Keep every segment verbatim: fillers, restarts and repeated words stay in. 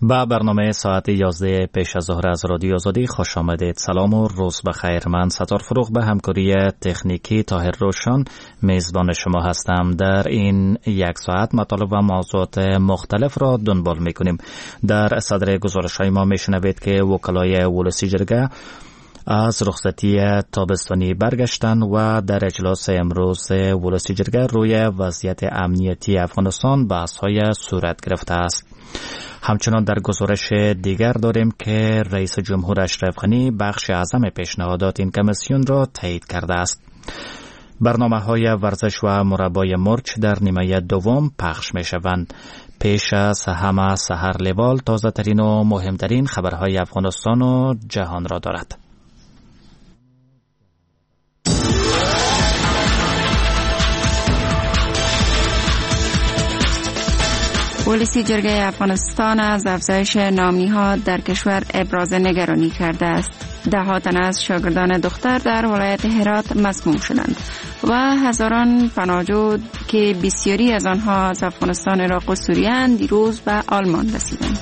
با برنامه ساعت یازده پیش از ظهر از رادیو آزادی خوش آمدید. سلام و روز بخیر. من ستار فروغ به همکاری تکنیکی طاهر روشن میزبان شما هستم. در این یک ساعت مطالب و موضوعات مختلف را دنبال میکنیم. در صدر گزارش‌های ما میشنوید که وکلای ولسی جرگه از رخصتی تابستانی برگشتن و در اجلاس امروز ولسی جرگه روی وضعیت امنیتی افغانستان بحث‌های صورت گرفته است. همچنان در گزارش دیگر داریم که رئیس جمهور اشرف غنی بخش اعظم پیشنهادات این کمیسیون را تایید کرده است. برنامه‌های ورزش و مربای مرچ در نیمه دوم پخش می‌شوند. پیش از همه سحر لیوال تازه ترین و مهمترین خبرهای افغانستان و جهان را دارد. ولسی جرگه افغانستان از افزایش نامنی‌ها در کشور ابراز نگرانی کرده است. ده تن از شاگردان دختر در ولایت هرات مسموم شدند و هزاران پناهجو که بسیاری از آنها از افغانستان، عراق و سوریه اند دیروز به آلمان رسیدند.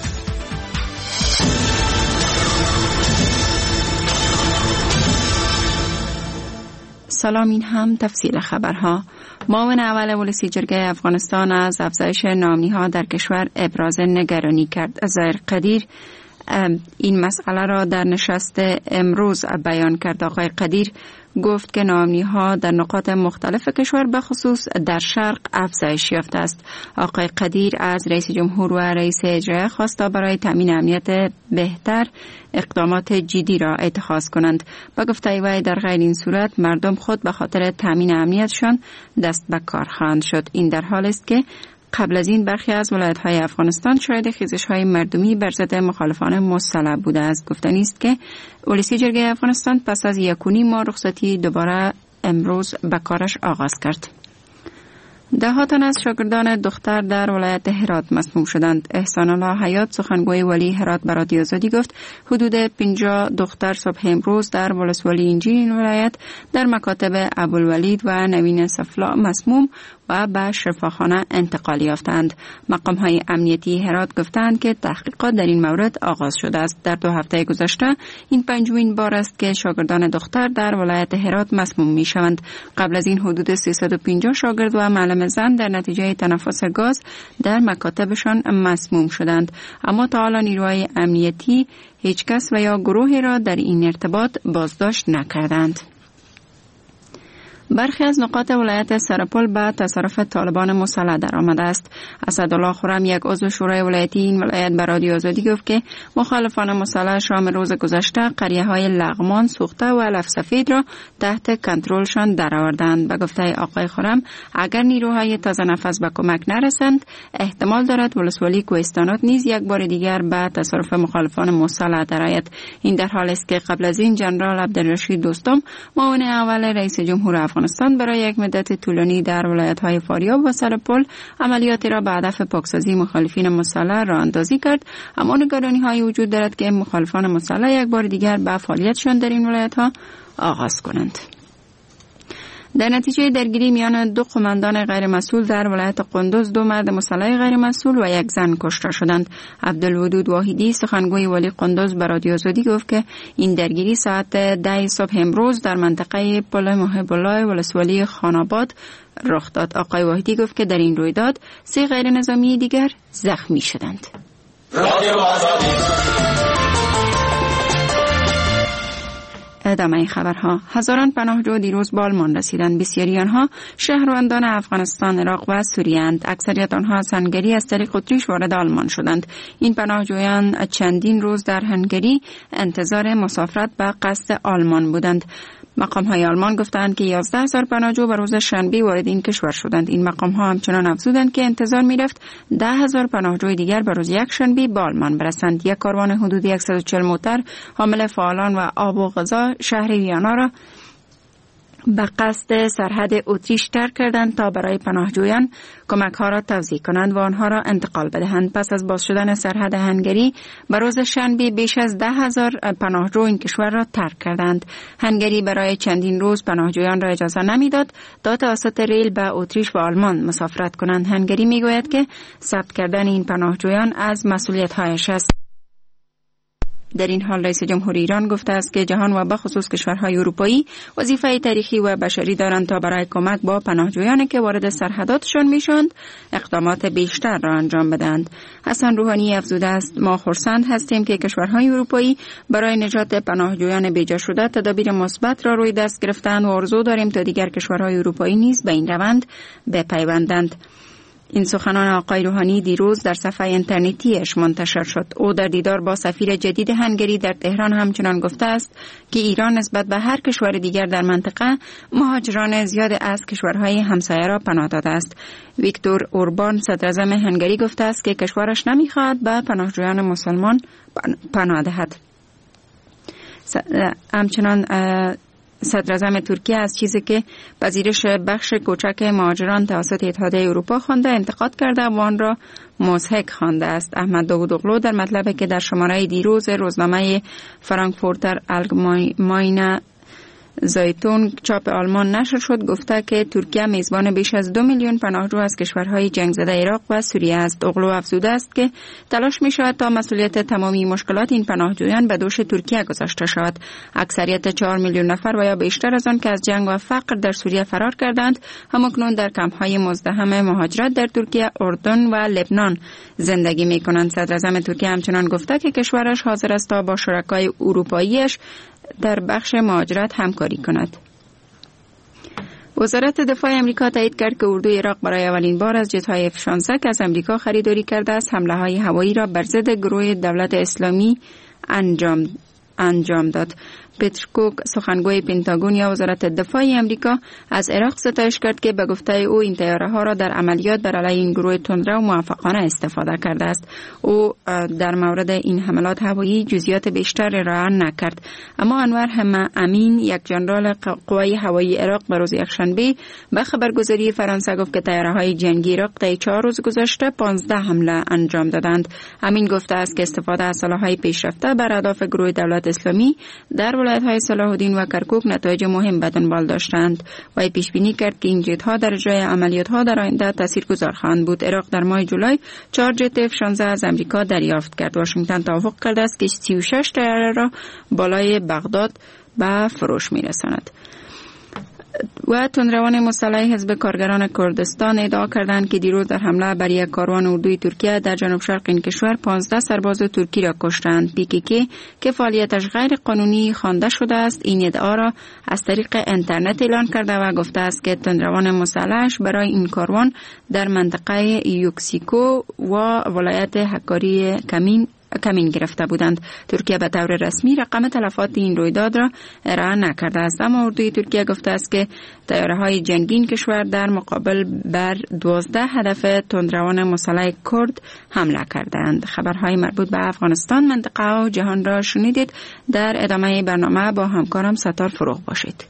سلام، این هم تفصیل خبرها. معاون اول ولسی جرگه افغانستان از افزایش نامنی‌ها در کشور ابراز نگرانی کرد. زایر قدیر این مسئله را در نشست امروز بیان کرد. آقای قدیر گفت که نامنی‌ها در نقاط مختلف کشور به خصوص در شرق افزایش یافته است. آقای قدیر از رئیس جمهور و رئیس اجرایی خواست تا برای تامین امنیت بهتر اقدامات جدی را اتخاذ کنند. با گفته وی در غیر این صورت مردم خود به خاطر تامین امنیتشان دست به کار خواهند شد. این در حالی است که قبل از این برخی از ولایت‌های افغانستان شاهد خیزش‌های مردمی بر ضد مخالفان مسلح بوده است. گفتنی است که ولسی جرگه افغانستان پس از یک و نیم ماه رخصتی دوباره امروز به کارش آغاز کرد. ده تن از شاگردان دختر در ولایت هرات مسموم شدند. احسان الله حیات سخنگوی ولی هرات به رادیو آزادی گفت حدود پنجاه دختر صبح امروز در ولسوالی انجیل این ولایت در مکاتب ابوالولید و نوین صفلا مسموم و به شفاخانه انتقال یافتند. مقام‌های امنیتی هرات گفتند که تحقیقات در این مورد آغاز شده است. در دو هفته گذشته این پنجمین بار است که شاگردان دختر در ولایت هرات مسموم می‌شوند. قبل از این حدود سیصد و پنجاه شاگرد و معلم زن در نتیجه تنفس گاز در مکاتبشان مسموم شدند. اما تا حالا نیروهای امنیتی هیچ کس و یا گروهی را در این ارتباط بازداشت نکردند. برخی از نقاط ولایت سرپل به تصرف طالبان مسلح در آمده است. اسدالله خرم یک عضو شورای ولایتی این ولایت به رادیو آزادی گفت که مخالفان مسلح شام روز گذشته قریه‌های لغمان، سوخته و علف سفید را تحت کنترلشان درآوردند. به گفته آقای خرم اگر نیروهای تازه نفس به کمک نرسند احتمال دارد ولسوالی کوهستانات نیز یک بار دیگر به تصرف مخالفان مسلح درآید. این در حالی است که قبل از این جنرال عبدالرشید دوستم معاون اول رئیس جمهور افغانستان برای یک مدت طولانی در ولایت‌های فاریاب و سرپل عملیاتی را به هدف پاکسازی مخالفین مسلح راه اندازی کرد، اما نگرانی‌های وجود دارد که مخالفان مسلح یک بار دیگر به فعالیتشان در این ولایت‌ها آغاز کنند. در نتیجه درگیری میان دو قماندان غیر مسئول در ولایت قندوز دو مرد مسلح غیر مسئول و یک زن کشته شدند. عبدالودود واحدی سخنگوی ولی قندوز به رادیو آزادی گفت که این درگیری ساعت ده صبح امروز در منطقه پل محب الله ولسوالی خاناباد رخ داد. آقای واحدی گفت که در این رویداد سه غیر نظامی دیگر زخمی شدند. رادیو آزادی. ادامه خبرها. هزاران پناهجو دیروز به آلمان رسیدند. بسیاری آنها شهروندان افغانستان، عراق و سوریه اند. اکثریت آنها از هنگری از طریق اتریش وارد آلمان شدند. این پناهجویان چندین روز در هنگری انتظار مسافرت به قصد آلمان بودند. مقام‌های آلمان گفتند که یازده هزار پناهجو به روز شنبه وارد این کشور شدند. این مقام‌ها همچنان افزودند که انتظار می‌رفت ده هزار پناهجوی دیگر به روز یک شنبه به آلمان برسند. یک کاروان حدود صد و چهل موتر حامل فعالان و آب و غذا شهر ویانا را به قصد سرحد اتریش ترک کردند تا برای پناهجویان کمک ها را توزیع کنند و آنها را انتقال بدهند. پس از باز شدن سرحد هنگری به روز شنبه بیش از ده هزار پناهجو این کشور را ترک کردند. هنگری برای چندین روز پناهجویان را اجازه نمیداد تا توسط ریل به اتریش و آلمان مسافرت کنند. هنگری میگوید که ثبت کردن این پناهجویان از مسئولیت هایش است. در این حال رئیس جمهوری ایران گفته است که جهان و بخصوص کشورهای اروپایی وظیفه تاریخی و بشری دارند تا برای کمک با پناهجویانی که وارد سرحداتشان میشوند اقدامات بیشتر را انجام بدهند. حسن روحانی افزوده است ما خرسند هستیم که کشورهای اروپایی برای نجات پناهجویان بیجا شده تدابیر مثبت را روی دست گرفتند و آرزو داریم تا دیگر کشورهای اروپایی نیز به این روند بپیوندند. این سخنان آقای روحانی دیروز در صفحه اینترنتیش منتشر شد. او در دیدار با سفیر جدید هنگری در تهران همچنان گفته است که ایران نسبت به هر کشور دیگر در منطقه مهاجران زیاد از کشورهای همسایه را پناه داده است. ویکتور اوربان صدر اعظم هنگری گفته است که کشورش نمی‌خواهد به پناهجویان مسلمان پناه دهد. همچنان صدر اعظم ترکیه از چیزی که پذیرش بخش کوچک مهاجران توسط اتحادیه اروپا خوانده انتقاد کرده و آن را مضحک خوانده است. احمد داوودوغلو در مطلبی که در شماره دیروز روزنامه فرانکفورتر آلگماینه زایتون چاپ آلمان نشر شد گفته که ترکیه میزبان بیش از دو میلیون پناهجو از کشورهای جنگ زده عراق و سوریه است. اوغلو افزوده است که تلاش می شود تا مسئولیت تمامی مشکلات این پناهجویان به دوش ترکیه گذاشته شود. اکثریت چهار میلیون نفر و یا بیشتر از آن که از جنگ و فقر در سوریه فرار کردند همکنون در کمپ‌های مزدحم مهاجرت در ترکیه، اردن و لبنان زندگی می کنند. صدر اعظم ترکیه همچنان گفته که کشورش حاضر است تا با شرکای اروپاییش در بخش مهاجرت همکاری کند. وزارت دفاع امریکا تایید کرد که اردوی عراق برای اولین بار از جت‌های اف شانزده که از امریکا خریداری کرده است حمله‌های هوایی را بر ضد گروه دولت اسلامی انجام انجام داد. پیتر کوک سخنگوی پنتاگون یا وزارت دفاع امریکا از عراق ستایش کرد که به گفته او این طیاره ها را در عملیات بر علیه این گروه تندرو موفقانه استفاده کرده است. او در مورد این حملات هوایی جزئیات بیشتر ارائه نکرد. اما انور هم امین یک ژنرال قوای هوایی عراق به روز یکشنبه به خبرگزاری فرانسه گفت که طیاره های جنگی عراق طی چهار روز گذشته پانزده حمله انجام دادند. امین گفته است که استفاده از سلاح‌های پیشرفته بر اهداف گروه دولت اسلامی در ولایت‌های صلاح الدین و کرکوک نتایج مهم به دنبال داشتند و پیش بینی کرد که این جت‌ها در جای عملیات‌ها در آینده تاثیرگذار خواهند بود. عراق در ماه جولای چهار جت اف شانزده از امریکا دریافت کرد. واشنگتن توافق کرده است که سی و شش طیاره را بالای بغداد به فروش می‌رساند. و تندروان مسلح حزب کارگران کردستان ادعا کردند که دیروز در حمله بر یک کاروان اردوی ترکیه در جنوب شرق این کشور پانزده سرباز ترکی را کشتند. پی کی کی که فعالیتش غیر قانونی خوانده شده است این ادعا را از طریق اینترنت اعلان کرده و گفته است که تندروان مسلحش برای این کاروان در منطقه یوکسیکو و ولایت حکاری کمین کمین گرفته بودند. ترکیه به طور رسمی رقم تلفات این رویداد را ارائه نکرده است، اما اردوی ترکیه گفته است که طیاره‌های جنگی کشور در مقابل بر دوازده هدف تندروان مسلح کرد حمله کردند. خبرهای مربوط به افغانستان، منطقه و جهان را شنیدید. در ادامه برنامه با همکارم ستار فروغ باشید.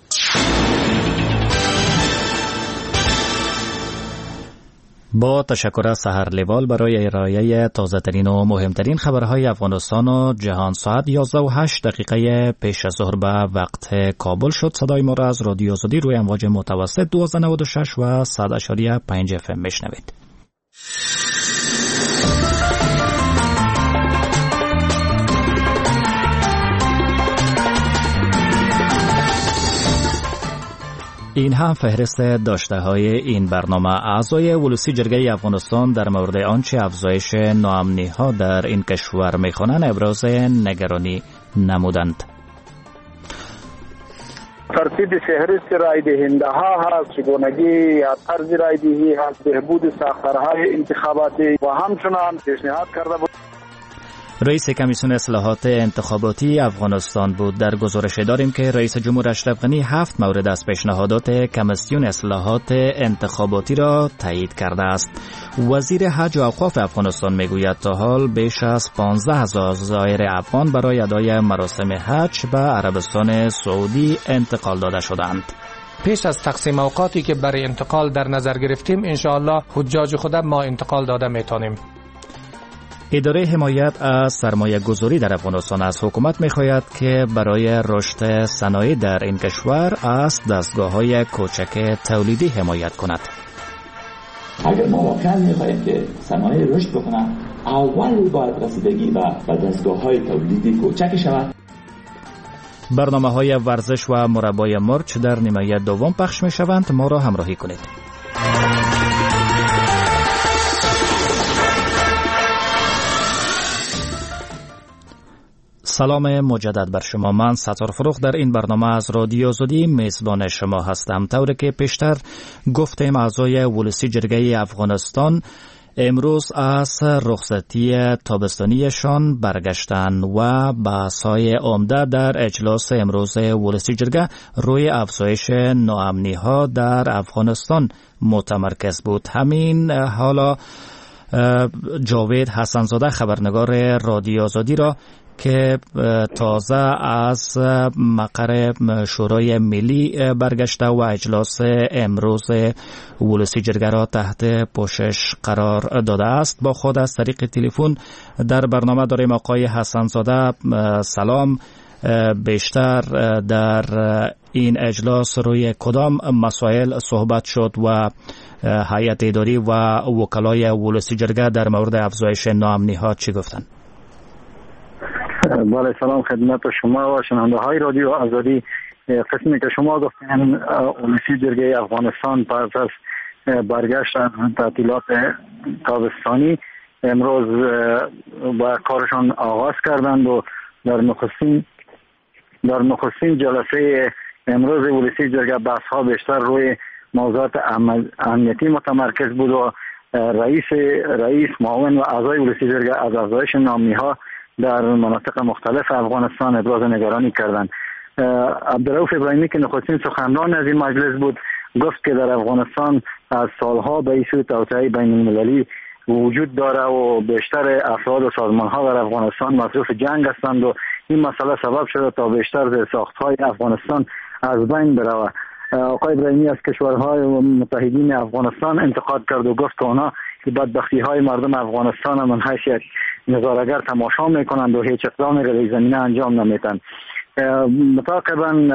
با تشکر از سحر لیوال برای ارائه تازه ترین و مهمترین خبرهای افغانستان و جهان. ساعت یازده و هشت دقیقه پیش از ظهر به وقت کابل شد. صدای ما را از رادیو آزادی روی امواج متوسط دویست و نود و شش و صد و پنج اف ام میشنوید. این هم فهرست داشته های این برنامه. اعضای ولسی جرگه افغانستان در مورد آنچه افزایش ناامنی ها در این کشور میخوانند ابراز نگرانی نمودند. ترتیب فهرست رای دهنده ها هست، چگونگی یا طرز رای دهی هست، بهبود ساختارهای انتخاباتی و همچنان پیشنهاد کرده بود. رئیس کمیسیون اصلاحات انتخاباتی افغانستان بود. در گزارش داریم که رئیس جمهور اشرف غنی هفت مورد از پیشنهادات کمیسیون اصلاحات انتخاباتی را تایید کرده است. وزیر حج و اوقاف افغانستان میگوید تا حال بیش از پانزده هزار زائر افغان برای ادای مراسم حج به عربستان سعودی انتقال داده شدند. پیش از تقسیم اوقاتی که برای انتقال در نظر گرفتیم انشاءالله حجاج خود ما انتقال داده میتونیم. اداره حمایت از سرمایه گذاری در افغانستان از حکومت می‌خواهد که برای رشد صنایع در این کشور از دستگاه‌های کوچک تولیدی حمایت کند. اگر ما واقعا می‌خواهیم که صنایع رشد بکنه، اول باید رسیدگی به دستگاه‌های تولیدی کوچک شود. برنامه‌های ورزش و مربای مرچ در نیمه دوم پخش می‌شوند. ما را همراهی کنید. سلام مجدد بر شما. من ستار فروخ در این برنامه از رادیو آزادی میزبان شما هستم. طوری که پیشتر گفتیم اعضای ولسی جرگه افغانستان امروز از رخصتی تابستانیشان برگشتند و بحث‌های عمده در اجلاس امروز ولسی جرگه روی افزایش ناامنی‌ها در افغانستان متمرکز بود. همین حالا جاوید حسن‌زاده خبرنگار رادیو آزادی را که تازه از مقر شورای ملی برگشته و اجلاس امروز ولسی جرگه را تحت پوشش قرار داده است با خود از طریق تلفن در برنامه داریم. آقای حسن‌زاده سلام. بیشتر در این اجلاس روی کدام مسائل صحبت شد و هیئت اداری و وکلای ولسی جرگه در مورد افزایش ناامنی‌ها چی گفتند؟ بله، سلام خدمت شما و شنونده های رادیو آزادی. قسمی که شما گفتین ولسی جرگه افغانستان پس از برگشت از تعطیلات تابستانی امروز با کارشان آغاز کردند و در نخستین در نخستین جلسه امروز ولسی جرگه بحث ها بیشتر روی موضوعات امنیتی متمرکز بود و رئیس رئیس معاون و اعضای ولسی جرگه از افزایش ناامنی‌ها در مناطق مختلف افغانستان ابراز نگرانی کردند. عبدالرؤف ابراهیمی که نخستین سخنران از این مجلس بود گفت که در افغانستان از سالها به این سو توطئه بین المللی وجود داره و بیشتر افراد و سازمان‌ها در افغانستان مصروف جنگ هستند و این مسئله سبب شده تا بیشتر زیرساخت‌های افغانستان از بین بره. آقای ابراهیمی از کشورهای متحدین افغانستان انتقاد کرد و گفت که آنها که بدبختی‌های مردم افغانستان من حیثیت نظاره‌گر تماشا می‌کنند و هیچ اقدامی را در زمینه انجام نمی‌دهند. متعاقباً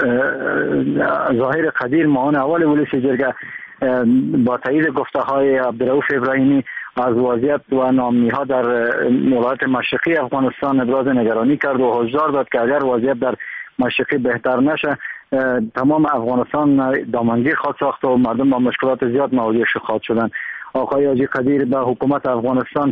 ظاهر قدیر معاون اول ولسی جرگه با تایید گفته‌های عبدالرؤوف ابراهیمی از وضعیت و ناامنی‌ها در ولایت مشرقی افغانستان ابراز نگرانی کرد و هشدار داد که اگر وضعیت در مشرقی بهتر نشه تمام افغانستان دامنگیر خواهد ساخت و مردم با مشکلات زیاد مواجه خواهد شدند. آقای حاجی قدیر به حکومت افغانستان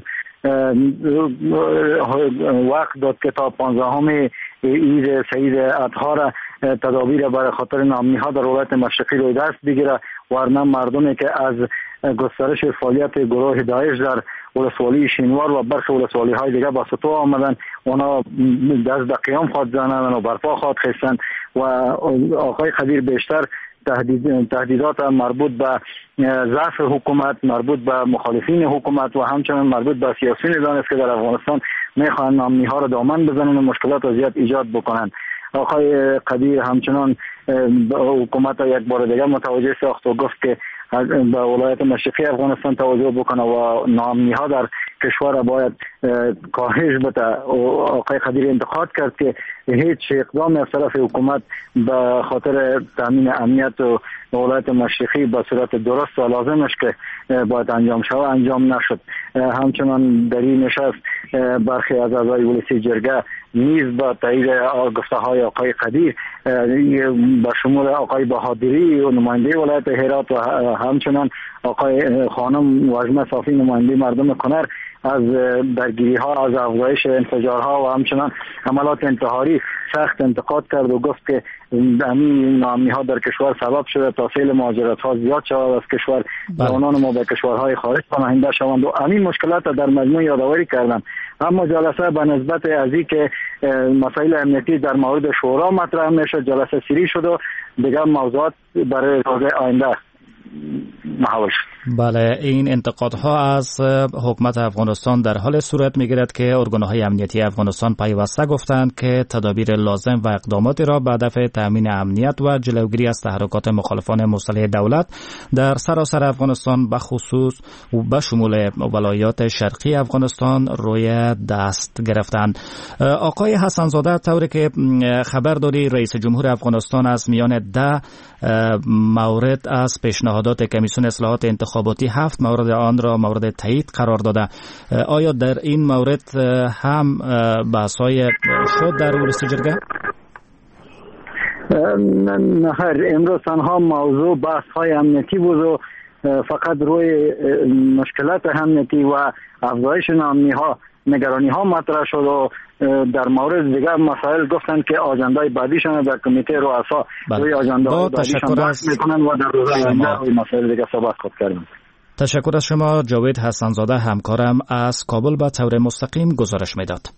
وقت داد که تا پانزدهم عید سعید اضحی را تدابیر برای خاطر ناامنی‌ها در ولایت مشرقی روی دست بگیره، ورنه مردمی که از گسترش فعالیت گروه داعش در ولسوالی شینوار و برخی ولسوالی‌های دیگر با سطوح آمدن، اونا دست به قیام خواهد زنند و برپا خواهد خیستند و آقای قدیر بیشتر تهدید تهدیدات مربوط به ضعف حکومت، مربوط به مخالفین حکومت و همچنین مربوط به سیاسیون دانست که در افغانستان میخواهند ناامنی‌ها را دامن بزنند و مشکلات و زیاد ایجاد بکنند. آقای قدیر همچنان حکومت را یک بار دیگر متوجه ساخت و گفت که به ولایت مشرقی افغانستان توجه بکنه و ناامنی‌ها در کشور را باید کاهش بده. آقای قدیر انتقاد کرد که هیچ اقدام از طرف حکومت به خاطر تامین امنیت و ولایت مشرقی به صورت درست و لازمش که باید انجام شود انجام نشد. همچنان در این نشست برخی از اعضای ولسی جرگه نیز با تایید گفته‌های آقای قدیر به شمول آقای بهادری و نماینده ولایت هرات و همچنان آقای خانم واجمه صافی نماینده مردم کنر از درگیری ها، از افزایش انفجارها و همچنان حملات انتحاری سخت انتقاد کرد و گفت که همین ناامنی ها در کشور سبب شده تا سیل مهاجرت ها زیاد شود از کشور، جوانان ما به کشورهای خارج پناهنده شوند و همین مشکلات در مجموع یادآوری کردم. اما جلسه به نسبت از این که مسائل امنیتی در مورد شورا مطرح میشه جلسه سری شد و دیگر موضوعات برای روز آینده محول شد. بله، این انتقادها از حکومت افغانستان در حال صورت میگیرد که ارگانهای امنیتی افغانستان پیوسته گفتند که تدابیر لازم و اقداماتی را به هدف تامین امنیت و جلوگیری از تحرکات مخالفان مسلح دولت در سراسر افغانستان به خصوص و به شمول ولایات شرقی افغانستان روی دست گرفتند. آقای حسن زاده، طوری که خبر داری رئیس جمهور افغانستان از میان ده مورد از پیشنهادات کمیسیون اصلاحات انتخاباتی هفت مورد آن را مورد تایید قرار داده. آیا در این مورد هم بحث‌های شد در ولسی جرگه؟ نه خیر، امروز تنها موضوع بحث‌های امنیتی بود و فقط روی مشکلات امنیتی و افزایش نامنی‌ها نگرانی ها مطرح شد و در مورد دیگر مسائل گفتند که آجندای بعدیشان در کمیته رؤسا روی آجندای بعدیشان بحث میکنند و در روز آینده روی مسائل دیگر صحبت خواهند کرد. تشکر از شما. جاوید حسن زاده همکارم از کابل به طور مستقیم گزارش میداد.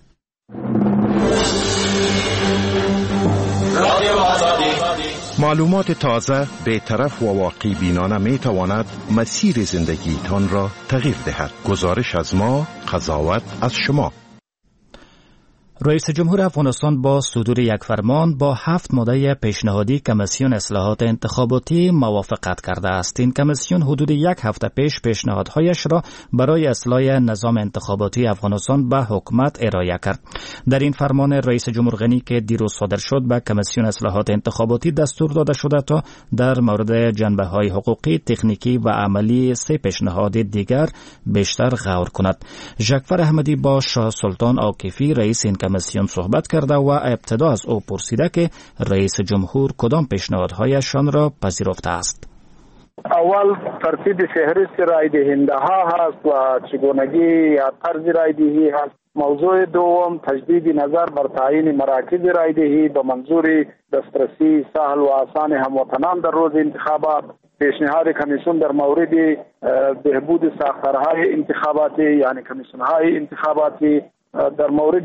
معلومات تازه، بی‌طرف و واقعی بینانه می تواند مسیر زندگیتان را تغییر دهد. گزارش از ما، قضاوت از شما. رئیس جمهور افغانستان با صدور یک فرمان با هفت ماده پیشنهادی کمیسیون اصلاحات انتخاباتی موافقت کرده است. این کمیسیون حدود یک هفته پیش پیشنهادهایش را برای اصلاح نظام انتخاباتی افغانستان به حکومت ارائه کرد. در این فرمان رئیس جمهور غنی که دیروز صادر شد به کمیسیون اصلاحات انتخاباتی دستور داده شده تا در مورد جنبه‌های حقوقی، تکنیکی و عملی سه پیشنهاد دیگر بیشتر غور کند. ژکفر احمدی با شاه سلطان عاکفی رئیس این کمیسیون صحبت کرده و ابتدا از او پرسیده که رئیس جمهور کدام پیشنهادهایشان را پذیرفته است. اول ترتیب فهرست رای دهنده ها هست و چگونگی یا طرز رای دهی هست. موضوع دوم تجدید نظر بر تعیین مراکز رای دهی به منظور دسترسی سهل و آسان هموطنان در روز انتخابات. پیشنهاد کمیسیون در مورد بهبود ساختارهای انتخاباتی یعنی کمیسیون‌های انتخاباتی، در مورد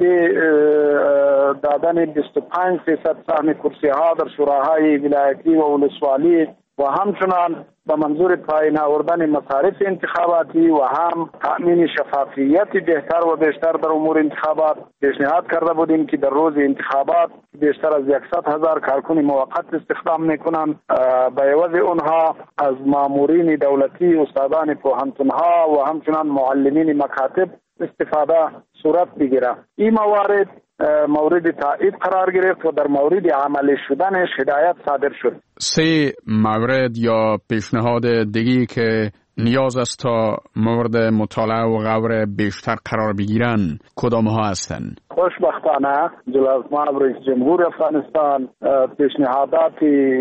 دادن بیست و پنج درصد سهم کرسی ها در شوراهای ولایتی و ولسوالی و همچنان به منظور پایین آوردن مصارف انتخاباتی و هم تأمین شفافیت بهتر و بیشتر در امور انتخابات پیشنهاد کرده بودیم که در روز انتخابات بیشتر از صد هزار کارکن موقت استخدام میکنند. به عوض اونها از مامورین دولتی، استادان پوهنتونها و همچنان معلمین مکاتب استفاده صورت بگیره. این موارد مورد تایید قرار گرفت و در مورد عملی شدنش هدایت صادر شد. سه مورد یا پیشنهاد دیگی که نیاز است تا مورد مطالعه و غور بیشتر قرار بگیرن کدام ها هستند؟ خوشبختانه جناب رئیس جمهور افغانستان پیشنهادات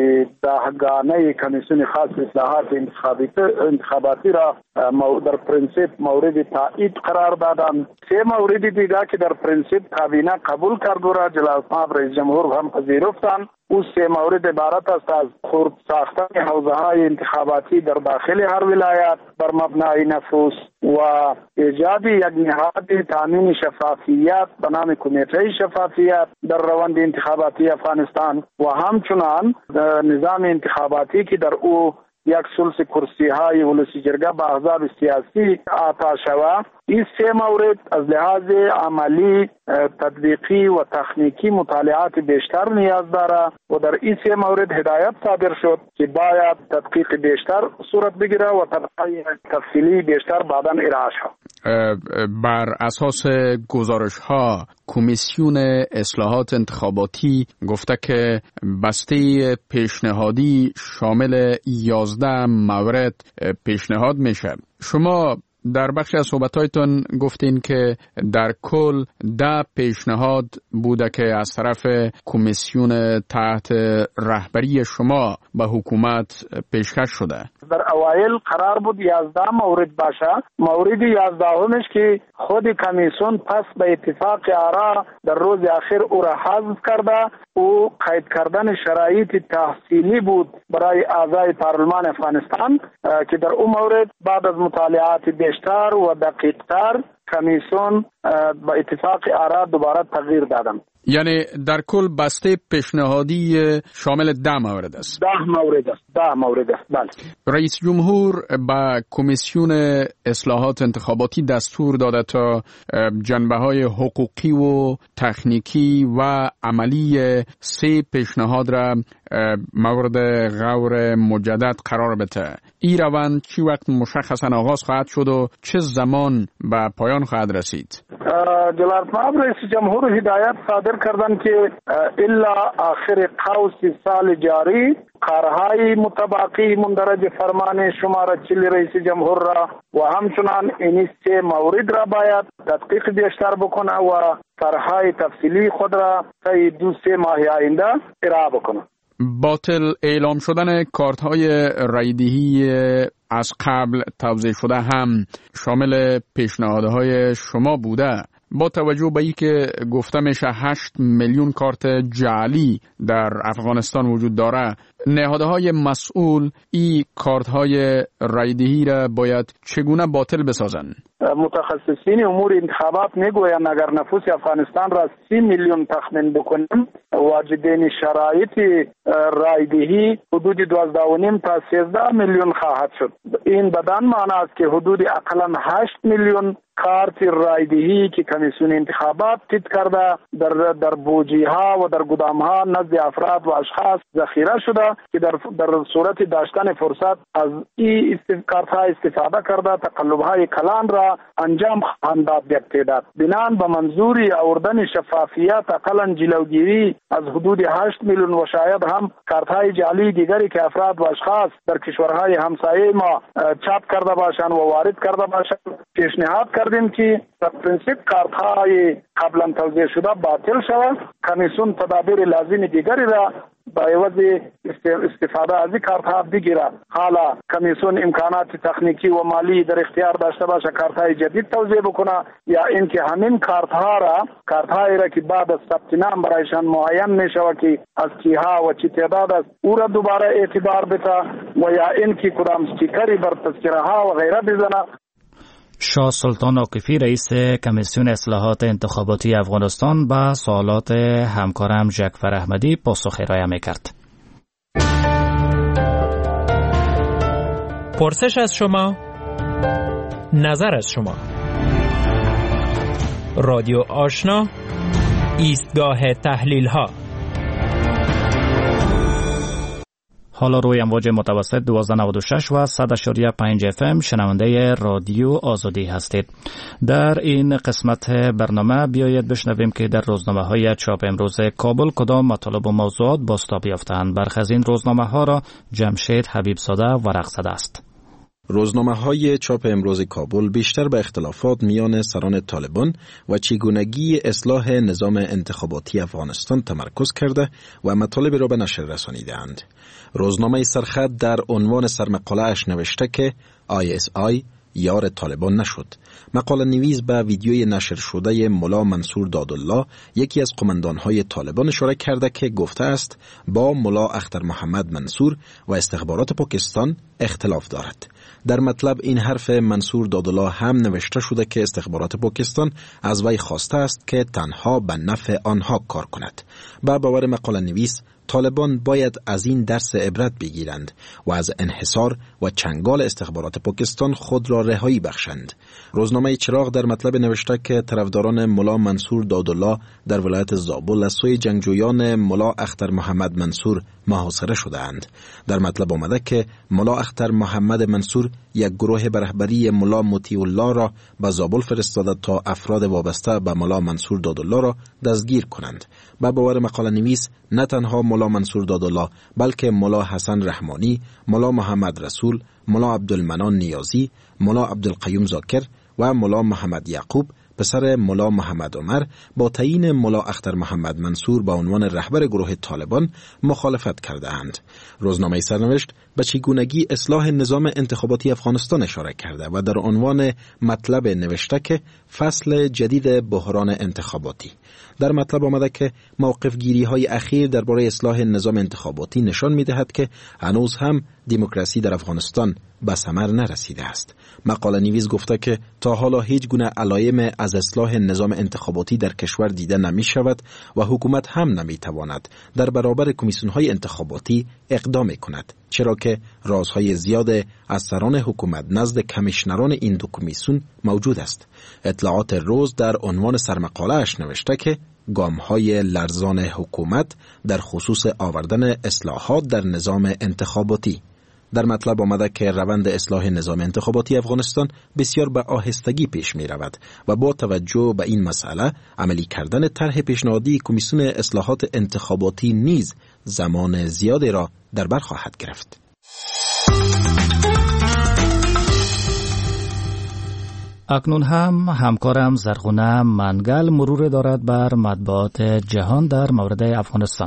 دهگانه کمیسیون خاص اصلاحات انتخاباتی را در پرینسیپ مورد تایید قرار دادند. سه مورد دیگر که در پرینسیپ کابینه قبول کرد و را جناب رئیس جمهور هم پذیرفتند. او سه مورد عبارت است از خرد ساختن حوزه‌های انتخاباتی در داخل هر ولایت بر مبنای نفوس و ایجاد یک نهاد تامین شفافیت به نام کمیته شفافیت در روند انتخاباتی افغانستان و همچنان نظام انتخاباتی که در او یک سلس کرسی های ولسی جرگه به احزاب سیاسی عطا شود. این سه مورد از لحاظ عملی، تطبیقی و تکنیکی مطالعات بیشتر نیاز داره و در این سه مورد هدایت صادر شد که باید تدقیق بیشتر صورت بگیره و طبقه تفصیلی بیشتر بعداً ارائه شود. بر اساس گزارش ها کمیسیون اصلاحات انتخاباتی گفته که بسته پیشنهادی شامل یازده مورد پیشنهاد میشه. شما در بخش از صحبتایتون گفتین که در کل ده پیشنهاد بوده که از طرف کمیسیون تحت رهبری شما به حکومت پیشکش شده. در اوایل قرار بود یازده مورد باشه. مورد یازدهمش که خود کمیسیون پس به اتفاق آرا در روز آخر او را حذف کرده. او قید کردن شرایط تحصیلی بود برای اعضای پارلمان افغانستان که در اون مورد بعد از مطالعات بیشتر و دقیقتر کمیسیون با اتفاق آرا دوباره تغییر دادن. یعنی در کل بسته پیشنهادی شامل ده مورد است. ده مورد است. ده مورد است. بله. رئیس جمهور به کمیسیون اصلاحات انتخاباتی دستور داده تا جنبه‌های حقوقی و تکنیکی و عملی سه پیشنهاد را مورد غور مجدد قرار بده. این روند چی وقت مشخصا آغاز خواهد شد و چه زمان به پایان خواهد رسید؟ جلال محمد رئیس جمهور هدایت صادر کردن که الا آخر قوس سال جاری کارهای متبقی مندرج فرمان شماره چلی رئیس جمهور را و همچنان این سه مورد را باید تدقیق بیشتر بکنه و طرحهای تفصیلی خود را طی دو سه ماه آینده ارائه بکنه. باطل اعلام شدن کارت‌های رایدهی از قبل توزیع شده هم شامل پیشنهادهای شما بوده. با توجه به این که گفته میشه هشت میلیون کارت جعلی در افغانستان وجود داره، نهادهای مسئول این کارت‌های رایدهی را باید چگونه باطل بسازند؟ متخصصین امور انتخابات میگویند اگر نفوس افغانستان را سی میلیون تخمین بکنیم، واجدین شرایط رایدهی حدود دوازده و نیم تا سیزده میلیون خواهد شد. این بدان معنی است که حدود اقلا هشت میلیون کارت رایدهی که کمیسیون انتخابات تایید کرده در در بوجی ها و در گدام ها نزد افراد و اشخاص ذخیره شده که در در صورت داشتن فرصت از این کارت ها استفاده کرده تقلب های کلان را انجام خواهند داد. یک تعداد بنان به منظوری آوردن شفافیت اقلا جلوگیری از حدود هشت میلیون و شاید هم کارت های جعلی دیگری که افراد و اشخاص در کشورهای همسایه ما چاپ کرده باشند و وارد کرده باشند، پیشنهاد کردیم که در پرینسیپ کارت های قبلا توزیع شده باطل شود. کمیسیون تدابیر لازم دیگری را با عوض استفاده از کارت ها بگیره. حالا کمیسیون امکانات تکنیکی و مالی در اختیار داشته باشه کارت های جدید توزیع بکنه، یا اینکه همین کارت ها را کارت هایی را که بعد از ثبت نام برایشان معین میشود که از کیها و چی تعداد است او را دوباره اعتبار بده، و یا اینکه کدام استیکری بر تذکره ها و غیره بزنه. شاه سلطان عاکفی رئیس کمیسیون اصلاحات انتخاباتی افغانستان به سوالات همکارم جعفر احمدی پاسخ ارائه می‌کرد. پرسش از شما، نظر از شما. رادیو آشنا، ایستگاه تحلیل ها. حالا روی امواج متوسط دوازده نود و شش و صد و شش و پنج اف ام شنونده رادیو آزادی هستید. در این قسمت برنامه بیایید بشنویم که در روزنامه های چاپ امروز کابل کدام مطالب و موضوعات بازتاب یافته‌اند. برخی از این روزنامه ها را جمشید حبیبزاده ورق زده است. روزنامه های چاپ امروز کابل بیشتر به اختلافات میان سران طالبان و چگونگی اصلاح نظام انتخاباتی افغانستان تمرکز کرده و مطالب را به نشر رسانیدند. روزنامه سرخط در عنوان سرمقاله اش نوشته که آی اس آی یار طالبان نشد. مقاله نویس به ویدیوی نشر شده ملا منصور دادالله، یکی از قماندانهای طالبان، اشاره کرده که گفته است با ملا اختر محمد منصور و استخبارات پاکستان اختلاف دارد. در مطلب این حرف منصور دادالله هم نوشته شده که استخبارات پاکستان از وی خواسته است که تنها به نفع آنها کار کند. با باور مقاله نویس، طالبان باید از این درس عبرت بگیرند و از انحصار و چنگال استخبارات پاکستان خود را رهایی بخشند. روزنامه چراغ در مطلب نوشته که طرفداران ملا منصور دادالله در ولایت زابل از سوی جنگجویان ملا اختر محمد منصور محاصره شده‌اند. در مطلب آمده که ملا اختر محمد منصور یک گروه به رهبری ملا مطیع الله را به زابل فرستاده تا افراد وابسته به ملا منصور دادالله را دستگیر کنند. با باور مقاله نویس، نه تنها ملا منصور دادالله بلکه ملا حسن رحمانی، ملا محمد رسول، ملا عبدالمنان نیازی، ملا عبدالقیوم زاکر و ملا محمد یعقوب پسر ملا محمد عمر با تعیین ملا اختر محمد منصور به عنوان رهبر گروه طالبان مخالفت کرده اند. روزنامه سرنوشت به چگونگی اصلاح نظام انتخاباتی افغانستان اشاره کرده و در عنوان مطلب نوشته که فصل جدید بحران انتخاباتی. در مطلب آمده که موقف گیری های اخیر درباره اصلاح نظام انتخاباتی نشان می دهد که هنوز هم دموکراسی در افغانستان به ثمر نرسیده است. مقاله نویس گفته که تا حالا هیچ گونه علائم از اصلاح نظام انتخاباتی در کشور دیده نمی شود و حکومت هم نمی تواند در برابر کمیسیون‌های انتخاباتی اقدام کند، چرا که رازهای زیاد از سران حکومت نزد کمیشنران این دو کمیسیون موجود است. اطلاعات روز در عنوان سرمقاله اش نوشته که گام‌های لرزان حکومت در خصوص آوردن اصلاحات در نظام انتخاباتی. در مطلب آمده که روند اصلاح نظام انتخاباتی افغانستان بسیار به آهستگی پیش می رود و با توجه به این مسئله عملی کردن طرح پیشنهادی کمیسیون اصلاحات انتخاباتی نیز زمان زیادی را در بر خواهد گرفت. اکنون هم همکارم زرغونه منگل مرور دارد بر مطبوعات جهان در مورد افغانستان.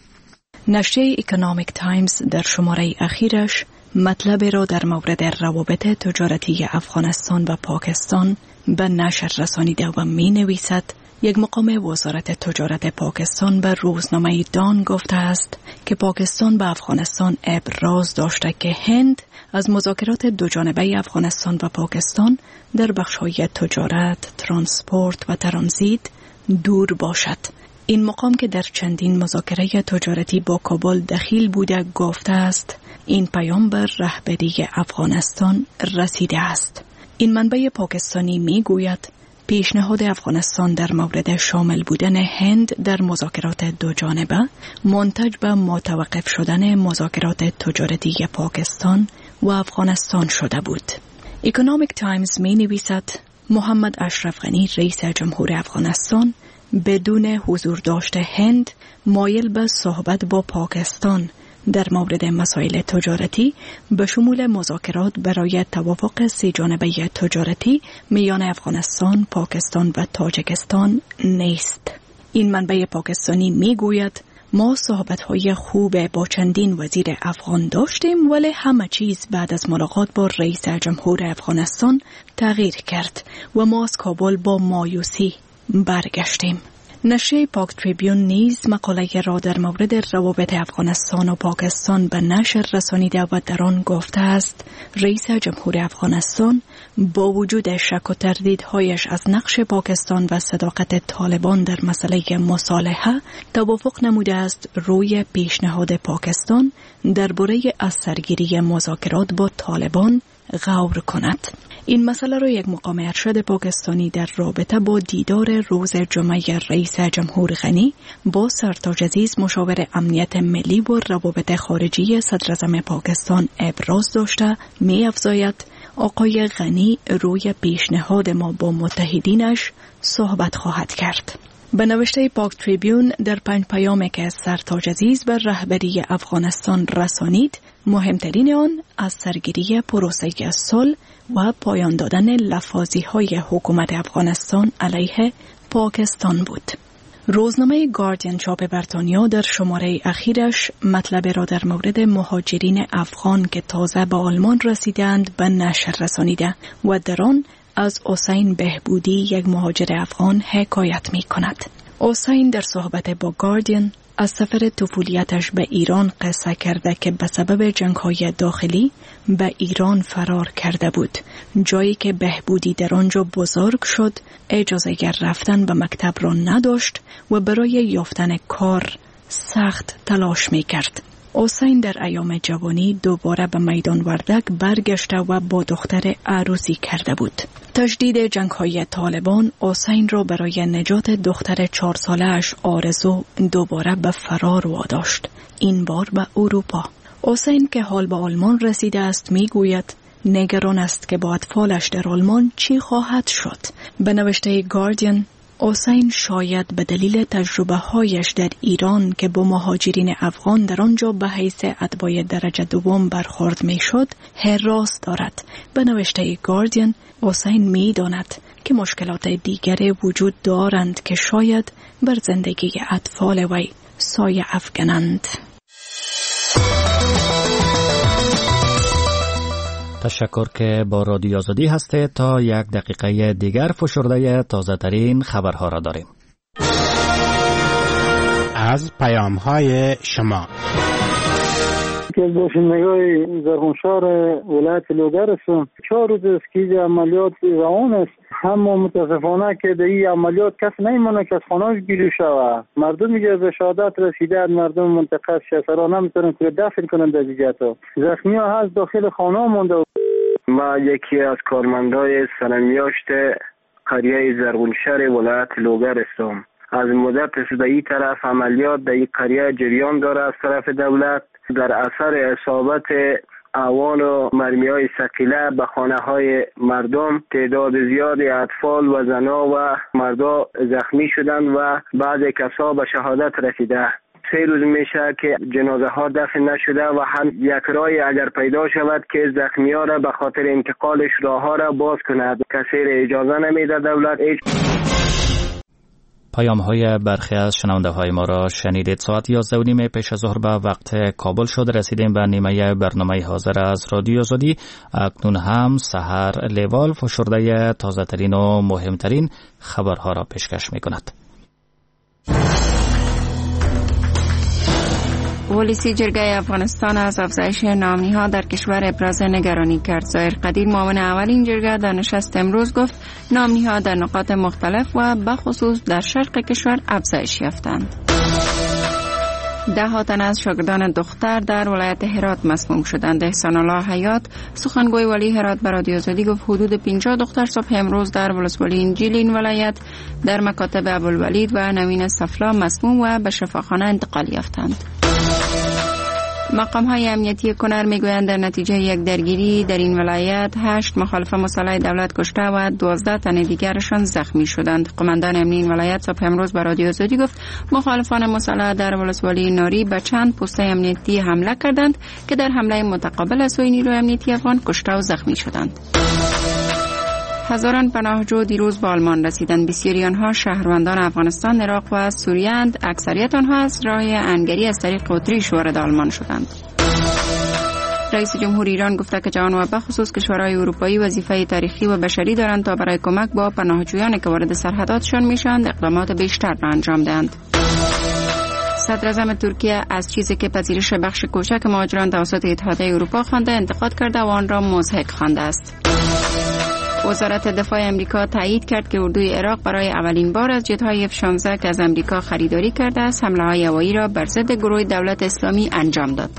نشریه اکونومیک تایمز در شماره اخیرش مطلب را در مورد روابط تجارتی افغانستان و پاکستان به نشر رسانیده و می نویسد یک مقام وزارت تجارت پاکستان به روزنامه دان گفته است که پاکستان به افغانستان ابراز داشته که هند از مذاکرات دوجانبه افغانستان و پاکستان در بخش‌های تجارت، ترانسپورت و ترانزیت دور باشد. این مقام که در چندین مذاکره تجارتی با کابل دخیل بوده گفته است این پیام بر رهبری افغانستان رسیده است. این منبع پاکستانی می گوید پیشنهاد افغانستان در مورد شامل بودن هند در مذاکرات دوجانبه منتج به متوقف شدن مذاکرات تجارتی پاکستان و افغانستان شده بود. اکونومیک تایمز می نویسد محمد اشرف غنی رئیس جمهور افغانستان بدون حضور داشته هند مایل به صحبت با پاکستان در مورد مسائل تجارتی به شمول مذاکرات برای توافق سه جانبه تجارتی میان افغانستان، پاکستان و تاجیکستان نیست. این منبع پاکستانی میگوید ما صحبت‌های خوب با چندین وزیر افغان داشتیم ولی همه چیز بعد از ملاقات با رئیس جمهور افغانستان تغییر کرد و ما از کابل با مایوسی برگشتیم. نشریه پاک تریبیون نیز مقاله را در مورد روابط افغانستان و پاکستان به نشر رسانیده و در آن گفته است رئیس جمهور افغانستان با وجود شک و تردیدهایش از نقش پاکستان و صداقت طالبان در مسئله مصالحه توافق نموده است روی پیشنهاد پاکستان درباره از سرگیری مذاکرات با طالبان غور کند. این مسئله را یک مقام ارشد پاکستانی در رابطه با دیدار روز جمعه رئیس جمهور غنی با سرتاج عزیز مشاور امنیت ملی و روابط خارجی صدراعظم پاکستان ابراز داشته می افزاید آقای غنی روی پیشنهاد ما با متحدینش صحبت خواهد کرد. به نوشته پاک تریبیون در پنج پیامی که سرتاج عزیز بر رهبری افغانستان رسانید مهمترین آن از سرگیری پروسه صلح و پایان دادن لفاظی‌های حکومت افغانستان علیه پاکستان بود. روزنامه گاردین چاپ بریتانیا در شماره اخیرش مطلب را در مورد مهاجرین افغان که تازه به آلمان رسیدند به نشر رسانیده و در آن از حسین بهبودی یک مهاجر افغان حکایت می کند. حسین در صحبت با گاردین از سفر طفولیتش به ایران قصه کرده که به سبب جنگ‌های داخلی به ایران فرار کرده بود. جایی که بهبودی در آنجا بزرگ شد، اجازه رفتن به مکتب را نداشت و برای یافتن کار سخت تلاش می کرد. حسین در ایام جوانی دوباره به میدان وردک برگشته و با دختر عروسی کرده بود. تجدید جنگ‌های طالبان حسین را برای نجات دختر چهار ساله‌اش آرزو دوباره به فرار واداشت، این بار به اروپا. حسین که حال به آلمان رسیده است میگوید نگران است که با اطفالش در آلمان چی خواهد شد. به نوشته گاردین حسین شاید به دلیل تجربه هایش در ایران که با مهاجرین افغان در آنجا به حیث اتباع درجه دوم برخورد می شد هراس دارد. به نوشته گاردین حسین می داند که مشکلات دیگری وجود دارند که شاید بر زندگی اطفال وی سایه افکنند. تشکر که با رادیو آزادی هستید. تا یک دقیقه دیگر فشرده تازه ترین خبرها را داریم. از پیام های شما که از باشندگان زرغونشهر ولایت لوگر هستم. چهار روز است که عملیات روان است، اما متاسفانه که در این عملیات کس نمیمونه که از خانه‌اش گیری شود. مردم میگه به شهادت رسیده، مردم منطقه شسرا نمیتونن که دفن کنن در جگه‌ها. زخمی ها هست داخل خانه مونده. ما یکی از کارمندای سرمیاشت قریه زرغونشهر ولایت لوگر هستم. از مدت است به این طرف عملیات در این قریه جریان داره از طرف دولت. در اثر اصابت اوان و مرمی های ثقیله به خانه های مردم تعداد زیادی اطفال و زنا و مردا زخمی شدند و بعض کسا به شهادت رسیده. سه روز میشه که جنازه ها دفن نشده و هم یک رای اگر پیدا شود که زخمی ها را به خاطر انتقالش راه ها را باز کند. کسی را اجازه نمیده دولت. پیام های برخی از شنونده های ما را شنیدید. ساعت یازده و نیم پیش از ظهر به وقت کابل شد. رسیدیم به نیمه برنامه حاضر از رادیو آزادی. اکنون هم سحر لیوال فشرده تازه ترین و مهمترین خبرها را پیشکش می کند. ولسی جرگه افغانستان از افزایش نامنی‌ها در کشور ابراز نگرانی کرد. ظاهر قدیر معاون اول این جرگه در نشست امروز گفت نامنی‌ها در نقاط مختلف و بخصوص در شرق کشور افزایش یافتند. ده ها تن از شاگردان دختر در ولایت هرات مسموم شدند. احسان الله حیات سخنگوی ولی هرات به رادیو آزادی گفت حدود پنجاه دختر صبح امروز در ولسوالی انجیل این ولایت در مکاتب ابوالولید و نوین صفلا مسموم و به شفاخانه انتقال یافتند. مقام های امنیتی کنر میگویند در نتیجه یک درگیری در این ولایت هشت مخالف مسلح دولت کشته و دوازده تن دیگرشان زخمی شدند. قماندان امنی این ولایت صبح امروز به رادیو آزادی گفت مخالفان مسلح در ولسوالی ناری به چند پست امنیتی حمله کردند که در حمله متقابل از سوی نیروی امنیتی افغان کشته و زخمی شدند. هزاران پناهجو دیروز به آلمان رسیدند. بسیاری آنها شهروندان افغانستان، عراق و سوریه اند. اکثریت آنها از راه انگری از طریق اتریش وارد آلمان شدند. رئیس جمهور ایران گفته که جهان و بخصوص کشورهای اروپایی وظیفه تاریخی و بشری دارند تا برای کمک با پناهجویانی که وارد سرحداتشان میشوند اقدامات بیشتر را انجام دهند. صدر اعظم ترکیه از چیزی که پذیرش بخش کوچک مهاجران توسط اتحادیه اروپا خوانده انتقاد کرده و آن را مضحک خوانده است. وزارت دفاع امریکا تایید کرد که اردوی عراق برای اولین بار از جت‌های اف شانزده که از امریکا خریداری کرده است حمله‌های هوایی را بر ضد گروه دولت اسلامی انجام داد.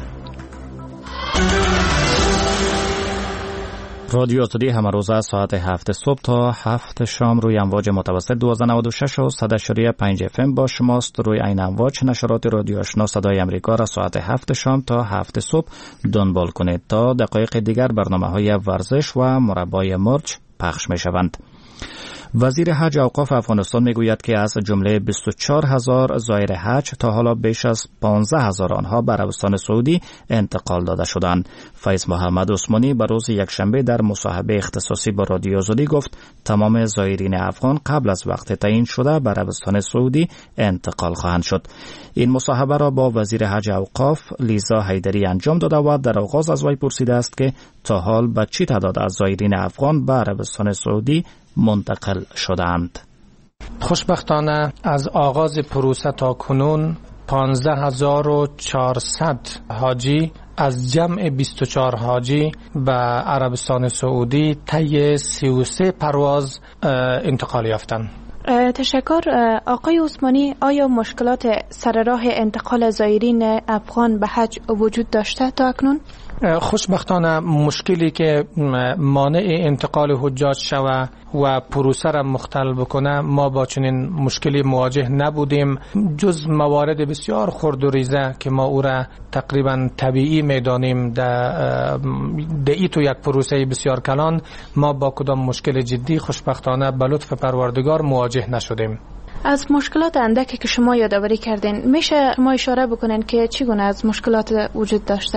رادیو آزادی همه روز از ساعت هفت صبح تا هفت شام روی امواج متوسط دویست و نود و شش و صد و پنج اف ام با شماست. روی این امواج نشرات رادیو آشنا صدای امریکا را ساعت هفت شام تا هفت صبح دنبال کنید. تا دقایق دیگر برنامه‌های ورزش و مربای مرچ پخش می شوند. وزیر حج اوقاف افغانستان می گوید که از جمله بیست و چهار هزار زائر حج تا حالا بیش از پانزده هزار آنها به عربستان سعودی انتقال داده شدند. فیض محمد عثمانی به روز یکشنبه در مصاحبه اختصاصی با رادیو آزادی گفت تمام زائرین افغان قبل از وقت تعیین شده به عربستان سعودی انتقال خواهند شد. این مصاحبه را با وزیر حج اوقاف لیزا حیدری انجام داده و در آغاز از وی پرسیده است که تا حال به چه تعداد از زائرین افغان به عربستان سعودی منتقل شدند. خوشبختانه از آغاز پروسه تا کنون پانزده هزار و چهارصد حاجی از جمع بیست و چهار حاجی به عربستان سعودی طی سی و سه پرواز انتقال یافتند. تشکر. آقای عثمانی، آیا مشکلات سر راه انتقال زائرین افغان به حج وجود داشته تا اکنون؟ خوشبختانه مشکلی که مانع انتقال حجاج شوه و پروسه را مختل بکنه ما با چنین مشکلی مواجه نبودیم، جز موارد بسیار خرد و ریزه که ما او را تقریبا طبیعی میدانیم. در ای تو یک پروسه بسیار کلان ما با کدام مشکل جدی خوشبختانه به لطف پروردگار مواجه نشدیم. از مشکلات اندکی که شما یادآوری کردین میشه شما اشاره بکنین که چگونه از مشکلات وجود داشته؟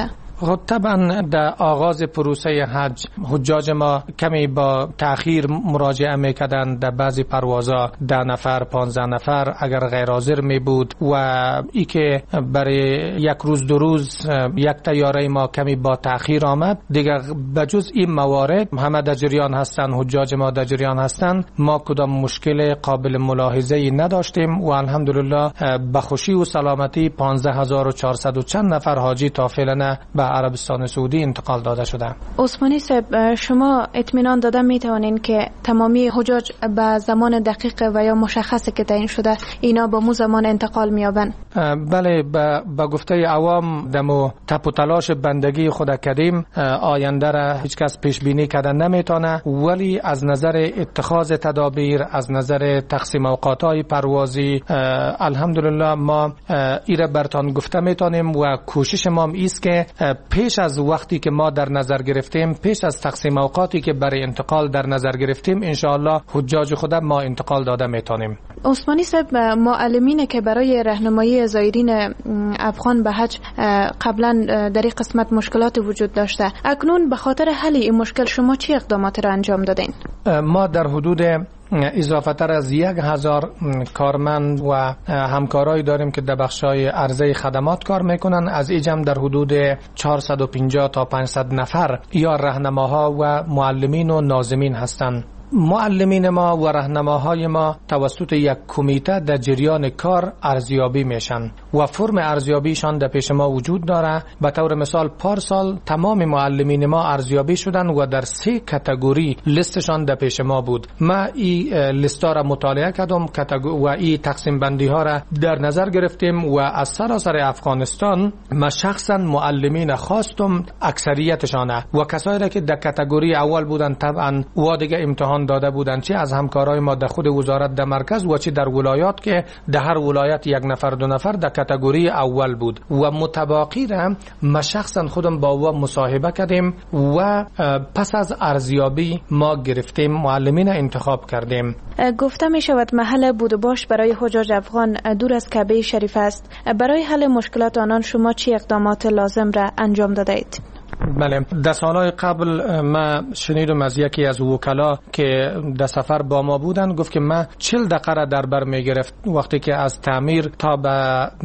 خب طبعا در آغاز پروسه حج حجاج ما کمی با تأخیر مراجعه میکردن. در بعضی پروازا ده نفر پانزده نفر اگر غیر حاضر می بود و ای که برای یک روز دو روز یک طیاره ما کمی با تأخیر آمد دیگر. بجز این موارد همه در جریان هستن، حجاج ما در جریان هستن، ما کدام مشکل قابل ملاحظه ای نداشتیم و الحمدلله به خوشی و سلامتی پانزده هزار و چهارصد و چند نفر حاجی تا فعلا به عربستان سعودی انتقال داده شده. عثمانی صاحب، شما اطمینان داده می توانین که تمامی حجاج به زمان دقیق و یا مشخصی که تعیین شده اینا با مو زمان انتقال می‌یابند؟ بله، به گفته عوام دمو تپ و تلاش بندگی خود کردیم، آینده را هیچ کس پیش بینی کردن نمیتونه، ولی از نظر اتخاذ تدابیر، از نظر تقسیم اوقاتهای پروازی الحمدلله ما ایره برتان گفته میتونیم و کوشش ما ایست که پیش از وقتی که ما در نظر گرفتیم، پیش از تقسیم اوقاتی که برای انتقال در نظر گرفتیم، انشاءالله حجاج خود ما انتقال داده میتونیم. عثمانی صاحب، معلمین که برای راهنمایی زایرین افغان به حج قبلا در این قسمت مشکلات وجود داشته، اکنون به خاطر حل این مشکل شما چه اقدامات را انجام دادین؟ ما در حدود اضافه تر از یک هزار کارمند و همکارایی داریم که در بخشای عرضه خدمات کار میکنن. از این جمع در حدود چهارصد و پنجاه تا پانصد نفر یا راهنماها و معلمین و ناظمین هستند. معلمین ما و راهنماهای ما توسط یک کمیته در جریان کار ارزیابی میشن و فرم ارزیابیشان در پیش ما وجود داره. به طور مثال پارسال تمام معلمین ما ارزیابی شدن و در سه کاتگوری لیستشان در پیش ما بود. ما این لیستا را مطالعه کردم و این تقسیم بندی ها را در نظر گرفتیم و از سراسر افغانستان ما شخصا معلمین خواستم اکثریتشان و کسایی را که در کاتگوری اول بودن طبعا و دیگه امتحان داده بودند، چه از همکارای ما در خود وزارت در مرکز و چه در ولایات که در هر ولایت یک نفر دو نفر در کاتگوری اول بود و متباقی را ما شخصا خودم با او مصاحبه کردیم و پس از ارزیابی ما گرفتیم معلمین انتخاب کردیم. گفته می شود محل بود و باش برای حجاج افغان دور از کعبه شریف است. برای حل مشکلات آنان شما چه اقدامات لازم را انجام داده اید؟ بله، در سالهای قبل ما شنیدم از یکی از وکلا که در سفر با ما بودن گفت که ما چل دقیقه را در بر می گرفت وقتی که از تعمیر تا به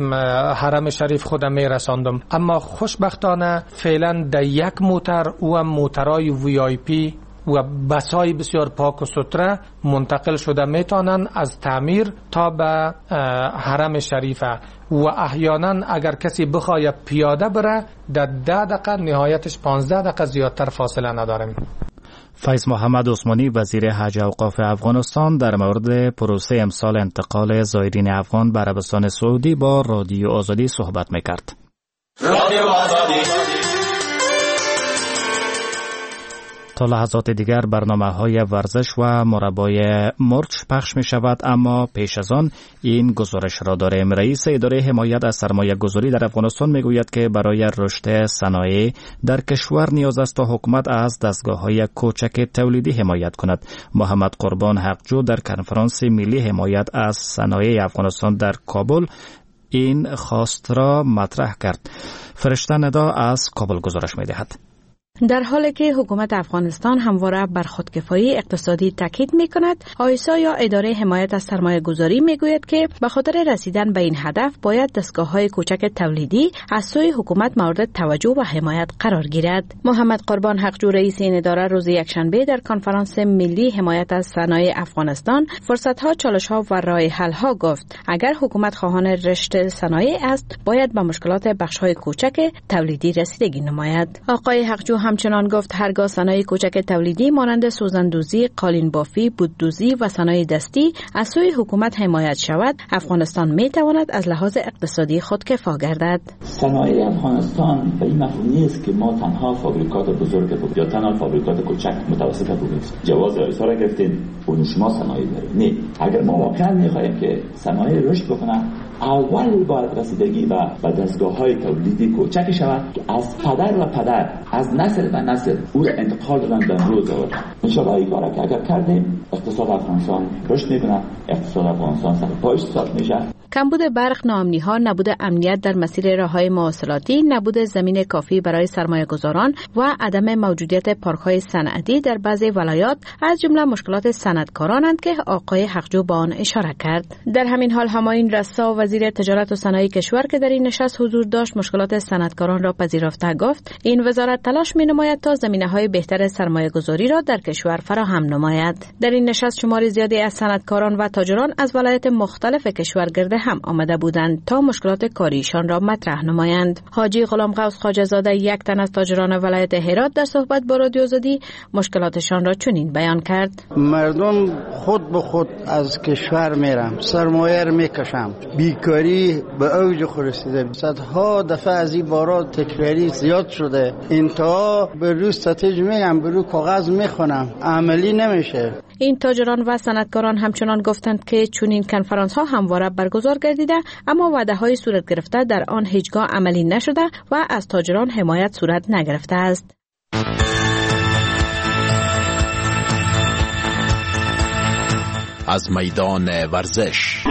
حرم شریف خودم می رساندم، اما خوشبختانه فعلا در یک موتر و موترهای وی آی پی و بسای بسیار پاک و سوتره منتقل شده میتونن از تعمیر تا به حرم شریفه و احیانا اگر کسی بخواد پیاده بره در ده دقیقه نهایتش پانزده دقیقه زیادتر فاصله نداریم. فیض محمد عثمانی وزیر حج اوقاف افغانستان در مورد پروسه امسال انتقال زایرین افغان به عربستان سعودی با رادیو آزادی صحبت میکرد. رادیو آزادی. تا لحظات دیگر برنامه های ورزش و مربای مرچ پخش می شود، اما پیش از آن این گزارش را داریم. رئیس اداره حمایت از سرمایه گذاری در افغانستان می گوید که برای رشد صنایع در کشور نیاز است تا حکومت از دستگاه های کوچک تولیدی حمایت کند. محمد قربان حقجو در کنفرانس ملی حمایت از صنایع افغانستان در کابل این خواست را مطرح کرد. فرشته ندا از کابل گزارش می دهد. در حالی که حکومت افغانستان همواره بر خودکفایی اقتصادی تاکید می‌کند، آیسا یا اداره حمایت از سرمایه گذاری می‌گوید که به خاطر رسیدن به این هدف باید دستگاه‌های کوچک تولیدی از سوی حکومت مورد توجه و حمایت قرار گیرد. محمد قربان حقجو رئیس این اداره روز یکشنبه در کنفرانس ملی حمایت از صنایع افغانستان فرصت‌ها، چالش‌ها و راه حل‌ها گفت اگر حکومت خواهان رشد صنایع است باید به مشکلات بخش‌های کوچک تولیدی رسیدگی نماید. آقای حقجو همچنان گفت هرگاه صنایع کوچک تولیدی مانند سوزندوزی، قالین بافی، بوددوزی و صنایع دستی از سوی حکومت حمایت شود، افغانستان می تواند از لحاظ اقتصادی خودکفا گردد. صنایع افغانستان به این مفهوم نیست که ما تنها فابریکات بزرگ یا تنها فابریکات کوچک متوسط بودیم. جواز آیسا را گرفتیم، اون شما صنایع دارید. نه، اگر ما واقعا می‌خوایم که صنایع رشد بکنه، اول باید رسیدگی و به دستگاه‌های تولیدی کوچک شود که از پدر و پدر از نسل نسل و نسل او را انتقال دادن به امروز آوردن. انشاءالله این کارا که اگر کردیم اقتصاد افغانستان رشد میکنه، اقتصاد افغانستان سر پایش ساخت میشه. کمبود برق، ناامنی‌ها، نبود امنیت در مسیر راه‌های مواصلاتی، نبود زمین کافی برای سرمایه‌گذاران و عدم موجودیت پارک‌های صنعتی در بعضی ولایات از جمله مشکلات صنعتکارانند که آقای حقجو با آن اشاره کرد. در همین حال همایون رسا، وزیر تجارت و صنایع کشور که در این نشست حضور داشت، مشکلات صنعتکاران را پذیرفته گفت این وزارت تلاش می‌نماید تا زمینه‌های بهتر سرمایه‌گذاری را در کشور فراهم نماید. در این نشست شمار زیادی از صنعتکاران و تاجران از ولایات مختلف کشور گرد هم آمده بودند تا مشکلات کاریشان را مطرح نمایند. حاجی غلام غوث خواجه زاده، یک تن از تاجران ولایت هرات، در صحبت با رادیو آزادی مشکلاتشان را چنین بیان کرد: مردم خود به خود از کشور میرم، سرمایه را میکشم، بیکاری به اوج خود رسیده، صدها دفعه از این بارا تکراری زیاد شده، انتها به روز استراتژی میگم، به روز کاغذ میخونم، عملی نمیشه. این تاجران و صنعتکاران همچنان گفتند که چنین کنفرانس ها همواره برگزار گردیده اما وعده های صورت گرفته در آن هیچگاه عملی نشده و از تاجران حمایت صورت نگرفته است. از میدان ورزش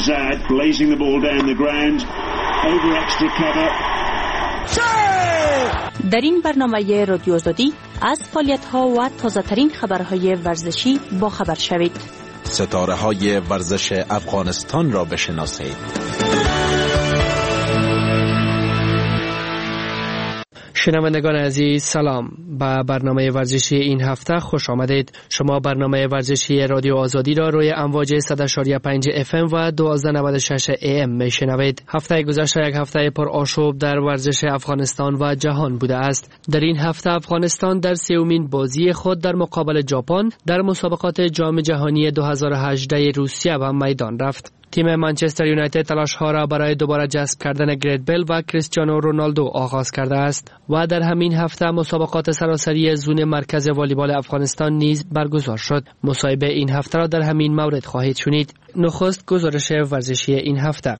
در این برنامه رادیو آزادی از فعالیت‌ها و تازه‌ترین خبرهای ورزشی با خبر شوید. ستاره‌های ورزش افغانستان را بشناسید. شنوندگان عزیز سلام، به برنامه ورزشی این هفته خوش آمدید. شما برنامه ورزشی رادیو آزادی را روی امواج صد و شش و پنج اف ام و دوازده نود و شش ای ام میشنوید. هفته گذشته یک هفته پر آشوب در ورزش افغانستان و جهان بوده است. در این هفته افغانستان در سومین بازی خود در مقابل ژاپن در مسابقات جام جهانی دو هزار و هجده روسیه به میدان رفت. تیم منچستر یونایتد تلاش‌ها را برای دوباره جذب کردن گرت بیل و کریستیانو رونالدو آغاز کرده است و در همین هفته مسابقات سراسری زون مرکز والیبال افغانستان نیز برگزار شد. مصاحبه این هفته را در همین مورد خواهید شنید. نخست گزارش ورزشی این هفته.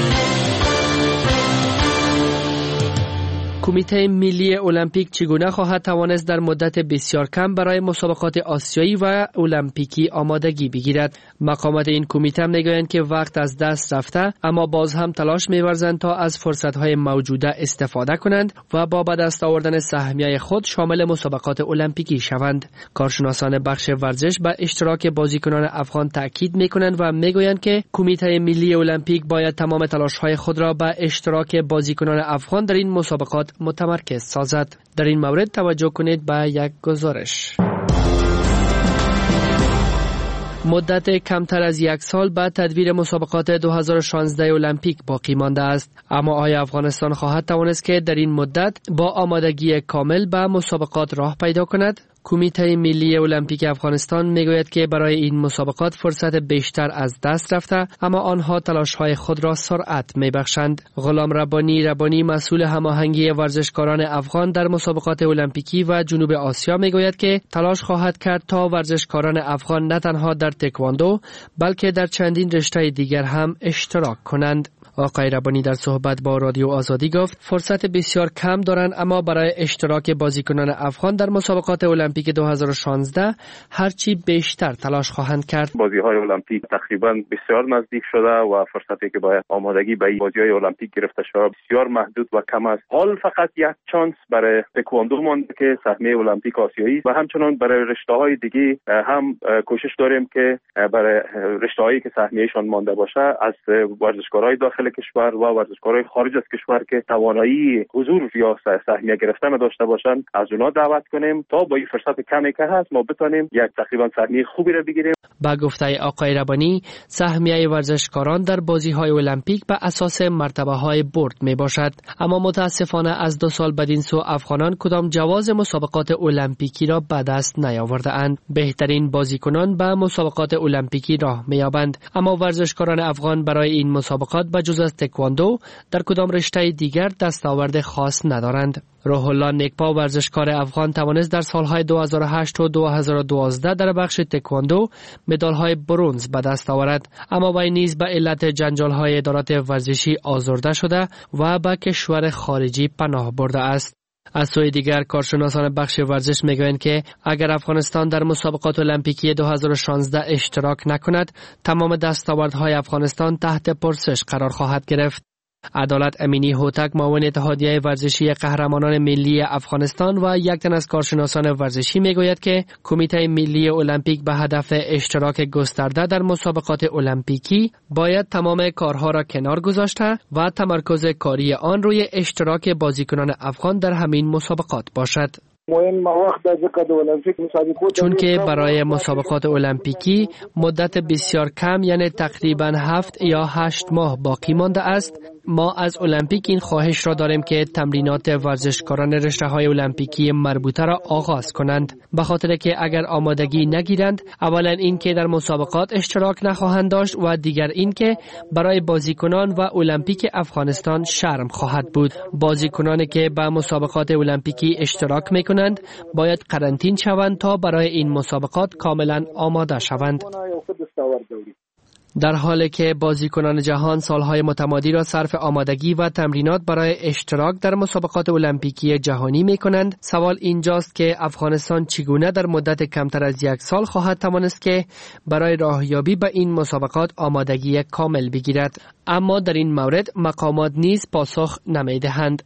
کمیته ملی المپیک چگونه خواهد توانست در مدت بسیار کم برای مسابقات آسیایی و المپیکی آمادگی بگیرد؟ مقامات این کمیته میگویند که وقت از دست رفته، اما باز هم تلاش می‌ورزند تا از فرصت‌های موجوده استفاده کنند و با به دست آوردن سهمیه خود شامل مسابقات المپیکی شوند. کارشناسان بخش ورزش به اشتراک بازیکنان افغان تاکید می‌کنند و میگویند که کمیته ملی المپیک باید تمام تلاش‌های خود را به اشتراک بازیکنان افغان در این مسابقات متمرکز سازد. در این مورد توجه کنید به یک گزارش. مدت کمتر از یک سال بعد تدویر مسابقات دو هزار و شانزده المپیک باقی مانده است، اما آیا افغانستان خواهد توانست که در این مدت با آمادگی کامل به مسابقات راه پیدا کند؟ کمیته ملی المپیک افغانستان میگوید که برای این مسابقات فرصت بیشتر از دست رفته، اما آنها تلاش‌های خود را سرعت میبخشند. غلام ربانی ربانی مسئول هماهنگی ورزشکاران افغان در مسابقات المپیکی و جنوب آسیا میگوید که تلاش خواهد کرد تا ورزشکاران افغان نه تنها در تکواندو بلکه در چندین رشته دیگر هم اشتراک کنند. آقای ربانی در صحبت با رادیو آزادی گفت فرصت بسیار کم دارند، اما برای اشتراک بازیکنان افغان در مسابقات المپیک دو هزار و شانزده هرچی بیشتر تلاش خواهند کرد. بازی‌های المپیک تقریبا بسیار نزدیک شده و فرصتی که باید آمادگی به بازی‌های المپیک گرفته شود بسیار محدود و کم است. حال فقط یک چانس برای تکواندو مانده که سهمیه المپیک آسیایی و همچنان برای رشته‌های دیگه هم کوشش داریم که برای رشته‌هایی که سهمیه‌شان مانده باشه از ورزشکارای داخل کشور و ورزشکارای خارج از کشور که توانایی حضور یا سهمیه گرفتن داشته باشند از اونا دعوت کنیم تا با این فرصت کمی که هست ما بتونیم یک تقریبا سهمیه خوبی را بگیریم. با گفته آقای ربانی سهمیه ورزشکاران در بازی‌های المپیک به اساس مرتبه‌های برد میباشد، اما متاسفانه از دو سال بدین سو افغانان کدام جواز مسابقات المپیکی را به دست نیاورده اند. بهترین بازیکنان به مسابقات المپیکی راه می‌یابند، اما ورزشکاران افغان برای این مسابقات به جز از تکواندو در کدام رشته دیگر دستاورد خاص ندارند. روح الله نیکپا ورزشکار افغان توانست در سالهای دو هزار و هشت و دو هزار و دوازده در بخش تکواندو مدال‌های برنز به دست آورد، اما وی نیز به علت جنجال‌های ادارات ورزشی آزرده شده و به کشور خارجی پناه برده است. از سوی دیگر کارشناسان بخش ورزش میگویند که اگر افغانستان در مسابقات المپیکی دو هزار و شانزده اشتراک نکند، تمام دستاوردهای افغانستان تحت پرسش قرار خواهد گرفت. عدالت امینی هوتک، معاون اتحادیه ورزشی قهرمانان ملی افغانستان و یک تن از کارشناسان ورزشی میگوید که کمیته ملی المپیک به هدف اشتراک گسترده در مسابقات المپیکی باید تمام کارها را کنار گذاشته و تمرکز کاری آن روی اشتراک بازیکنان افغان در همین مسابقات باشد. چون که برای مسابقات المپیکی مدت بسیار کم، یعنی تقریبا هفت یا هشت ماه باقی مانده است، ما از المپیک این خواهش را داریم که تمرینات ورزشکاران رشته‌های المپیکی مربوطه را آغاز کنند، به خاطر که اگر آمادگی نگیرند، اولا این که در مسابقات اشتراک نخواهند داشت و دیگر این که برای بازیکنان و المپیک افغانستان شرم خواهد بود. بازیکنانی که به مسابقات المپیکی اشتراک میکنند باید قرنطین شوند تا برای این مسابقات کاملا آماده شوند. در حالی که بازیکنان جهان سالهای متمادی را صرف آمادگی و تمرینات برای اشتراک در مسابقات المپیکی جهانی می کنند، سوال اینجاست که افغانستان چگونه در مدت کمتر از یک سال خواهد توانست که برای راهیابی به این مسابقات آمادگی کامل بگیرد. اما در این مورد مقامات نیز پاسخ نمی دهند.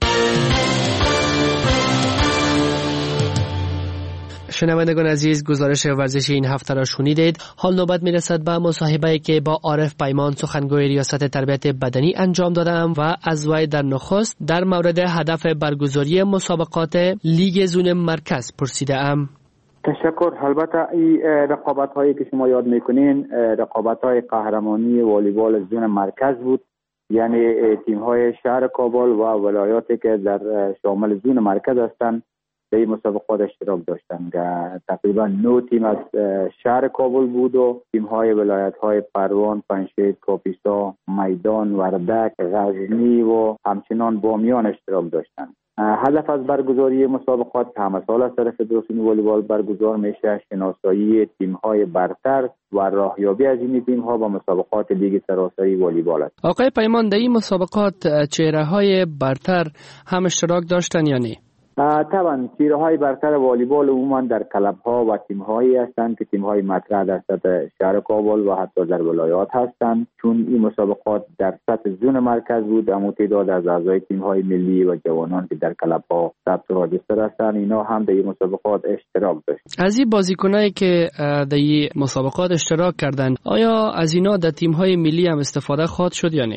شنوندگان عزیز، گزارش ورزشی این هفته را شنیدید. حال نوبت می رسد به مصاحبه‌ای که با عارف پیمان، سخنگوی ریاست تربیت بدنی انجام دادم و از وی در نخست در مورد هدف برگزاری مسابقات لیگ زون مرکز پرسیده ام. تشکر. البته این رقابت هایی که شما یاد میکنین رقابت های قهرمانی والیبال زون مرکز بود، یعنی تیم های شهر کابل و ولایاتی که در شامل زون مرکز هستند به این مسابقات اشتراک داشتند. تقریبا نه تیم از شهر کابل بود و تیم های ولایت های پروان، پنجشیر، کاپیسا، میدان، وردک، غزنی و همچنان بامیان اشتراک داشتند. هدف از برگزاری مسابقات که همه سال از طرف فدراسیون والیبال برگزار میشه، شناسایی تیم های برتر و راهیابی از این تیم ها با مسابقات لیگ سراسری والیبال است. آقای پیمان، در این مسابقات چهره های برتر هم اشتراک داشتن یا نه؟ طبعا چهره های برتر والیبال عموما در کلب ها و تیم هایی هستند که تیم های مطرح در سطح شهر کابل و حتی در ولایات هستند. چون این مسابقات در سطح زون مرکز بود، اما تعداد از اعضای تیم های ملی و جوانان که در کلب ها ثبت راجستر هستند، اینا هم در این مسابقات اشتراک داشت. از این بازیکنایی که در این مسابقات اشتراک کردند، آیا از اینا در تیم های ملی هم استفاده خواهد شد یا نه؟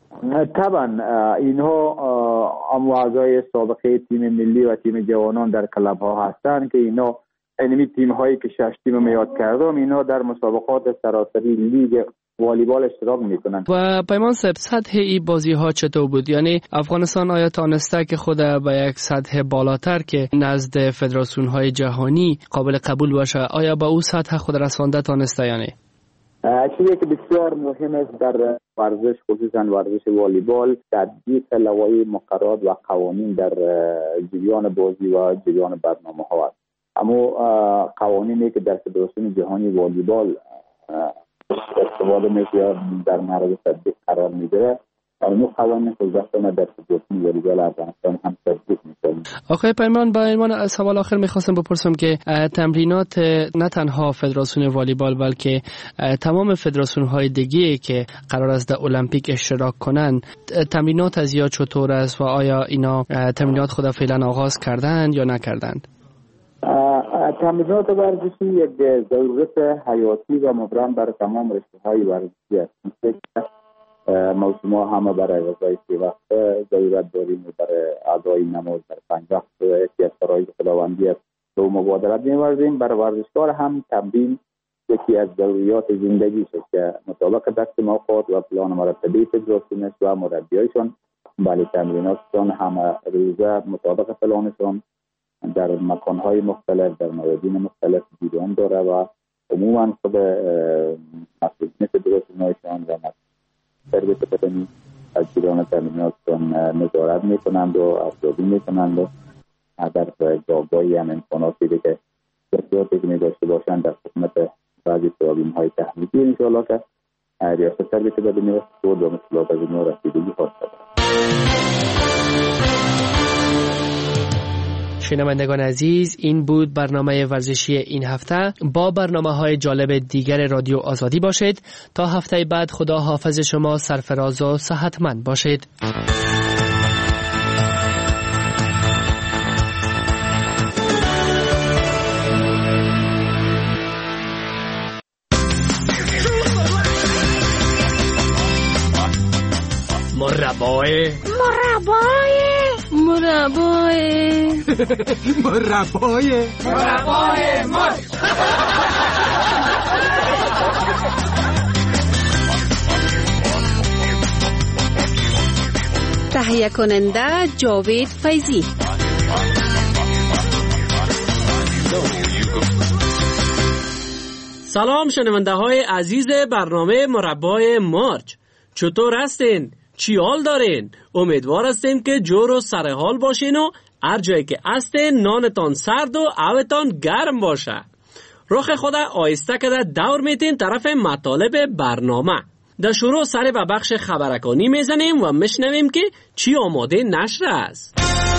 طبعا اینها اعضای سابقه تیم ملی و تیم جوانان در کلب ها هستند که اینا اینمی تیم هایی که شش تیم میاد کردم، اینا در مسابقات سراسری لیگ والیبال اشتراک میکنن. و پیمان صاحب، سطح این بازی ها چطور بود؟ یعنی افغانستان آیا تانسته که خود به یک سطح بالاتر که نزد فدراسیون های جهانی قابل قبول باشه، آیا با او سطح خود رسانده تانسته یا نه؟ چیزی که بسیار مهم است در ورزش، خصوصا ورزش والیبال، تطبیق لوایح مقررات و قوانین در جریان بازی و جریان برنامه ها است. اما قوانینی که در فدراسیون جهانی والیبال استفاده میشه در معرض تطبیق قرار میگیره، اما قوانین خوزستان در فدراسیون والیبال افغانستان هم تطبیق میشه. آقای پیمان، با این سوال آخر میخواستم بپرسم که تمرینات نه تنها فدراسیون والیبال بلکه تمام فدراسیون های دیگه که قرار است در المپیک اشتراک کنند، تمرینات از یا چطور است و آیا اینا تمرینات خود فعلا آغاز کردند یا نکردند؟ تمرینات ورزشی یک ضرورت حیاتی و مبرم برای تمام رشته‌های ورزشی است. موسم ها همه برای غذای سه وقت ضرورت داریم، برای ادای نماز در پنج وقت یکی از فرایض خداوندی است که مبادرت می‌ورزیم. برای ورزشکار هم تمرین یکی از ضروریات زندگی است که مطابق دستمزد و پلان مرتبه فدراسیون است و مربیایشان برای تمریناتشان همه روزه مطابق پلانشان در مکان‌های مختلف در موادین مختلف دیدن داره و عموما خود مسئولین فدراسیون‌هایشان و تربیت بدنی از جریان تمریناتشان نظارت میکنند و ارزیابی میکنند و اگر جایگاهی هم امکاناتی که احتیاطی که میداشته باشند در خدمت بعضی ترابیم‌های تحمیلی انشاءالله که ریاست تربیت بدنی و سود و مشکلات از اینها رسیدگی خواهد کرد. شنوندگان عزیز، این بود برنامه ورزشی این هفته. با برنامه‌های جالب دیگر رادیو آزادی باشید. تا هفته بعد خدا حافظ شما سرفراز و صحتمند باشید. مربای مربای مربای مربای مربای مرد. تهیه کننده جاوید فیضی. سلام شنونده های عزیز برنامه مربای مارچ، چطور هستین؟ چی حال دارین؟ امیدوار هستیم که جور و سر حال باشین و هر جایی که هستین نانتان سرد و آبتان گرم باشه. رخ خدا آیسته کده دور میتین طرف مطالب برنامه. در شروع سر به بخش خبرکانی میزنیم و میشنویم که چی آماده نشر است.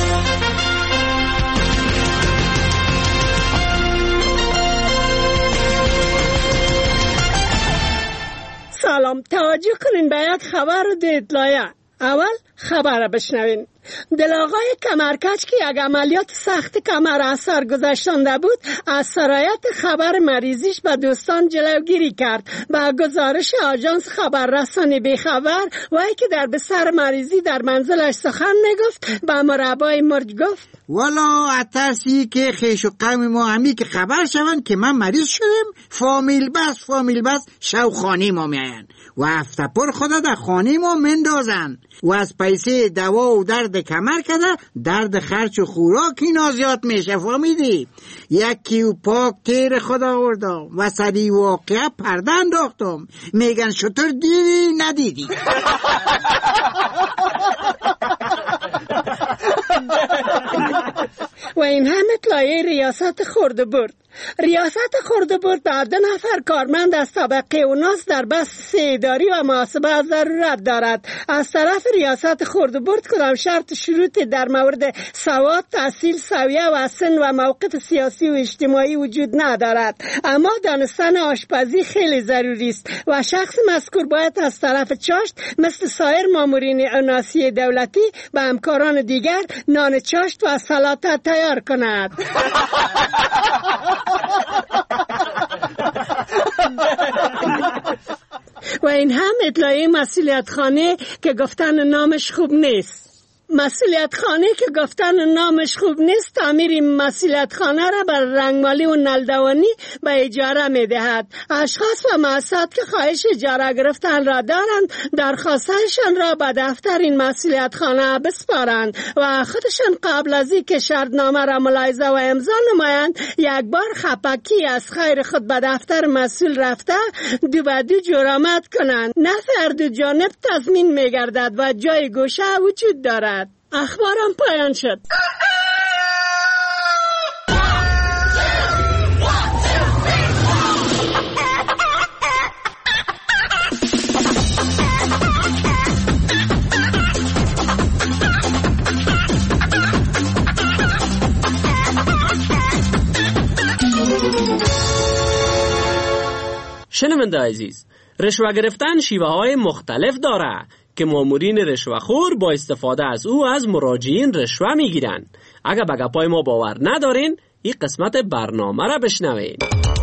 سلام، توجه کنین به یک خبر و دو اطلاعیه. اول خبر بشنوین. دلاغای کمرکج که یک عملیات سخت کمر از سر گذشتنده بود، از سرایت خبر مریضیش به دوستان جلوگیری کرد. با گزارش آژانس خبررسانی بیخبر، وی که در بستر مریضی در منزلش سخن میگفت، به مربای مرج گفت والا اترسی که خیش و قوم ما همی که خبر شوند که من مریض شدم، فامیل بس فامیل بس شو خانی ما میاین و هفته پر خدا در خانی ما مندازن و از پیسه دوا و درد کمر کده درد خرچ و خوراکی نازیات میشه. فهمیدی؟ یکی و پاک تیر خدا آوردم و سری واقعه پرده انداختم. میگن شطور دیدی ندیدی. و این هم اطلاعیه ریاست خرده‌برد. ریاست خرده‌برد به دو نفر کارمند از طبقه اوناس در بس اداری و محاسبه ضرورت دارد. از طرف ریاست خرده‌برد کدام شرط شروطی در مورد سواد، تحصیل، سویه و سن و موقعیت سیاسی و اجتماعی وجود ندارد، اما دانستن آشپزی خیلی ضروری است و شخص مذکور باید از طرف چاشت مثل سایر مامورین عناصی دولتی به همکاران دیگر نان چاشت و سلات تیار کند. و این هم اطلاعیه مسئولیت خانه که گفتن نامش خوب نیست. مسئولیت خانه که گفتن نامش خوب نیست تعمیر مسئولیت خانه را بر رنگمالی و نلدوانی به اجاره می دهد. اشخاص و مؤسسات که خواهش اجاره گرفتن را دارند درخواستشان را به دفتر این مسئولیت خانه بسپارند و خودشان قبل از اینکه شرطنامه را ملاحظه و امضا نمایند یک بار خپکی از خیر خود به دفتر مسئول رفته دو به دو جرامت کنند. نفع دو جانب تضمین می گردد و جای گوشه وجود دارد. اخبارم پایان شد. شنونده عزیز، رشوه گرفتن شیوه های مختلف داره که مامورین رشوه‌خور با استفاده از او از مراجعین رشوه میگیرن. اگر به گپای ما باور ندارین، این قسمت برنامه را بشنوین.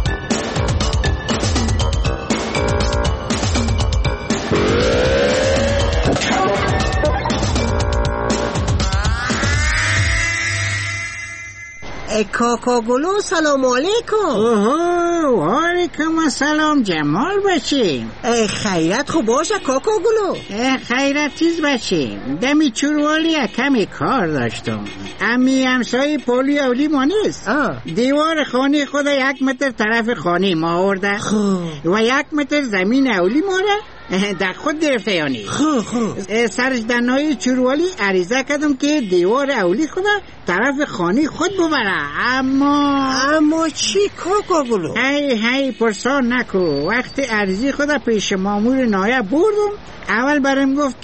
کاکاگلو سلام علیکم. اوه و علیکم السلام جمال بچیم. خیرت خوب باشه کاکاگلو. خیرت چیز بچیم. دمی چوروالی کمی کار داشتم. امی همسای پولی اولی ما نیست. دیوار خانه خود یک متر طرف خانه ما آورده و یک متر زمین اولی ما را در خود گرفته یعنی خو خو سرش دنهای چوروالی عریضه کردم که دیوار اولی خود طرف خانه خود ببره. اما اما چی کاکاگلو؟ هی هی پرسان نکو. وقت عریضی خود پیش مامور نایب بردم، اول برم گفت که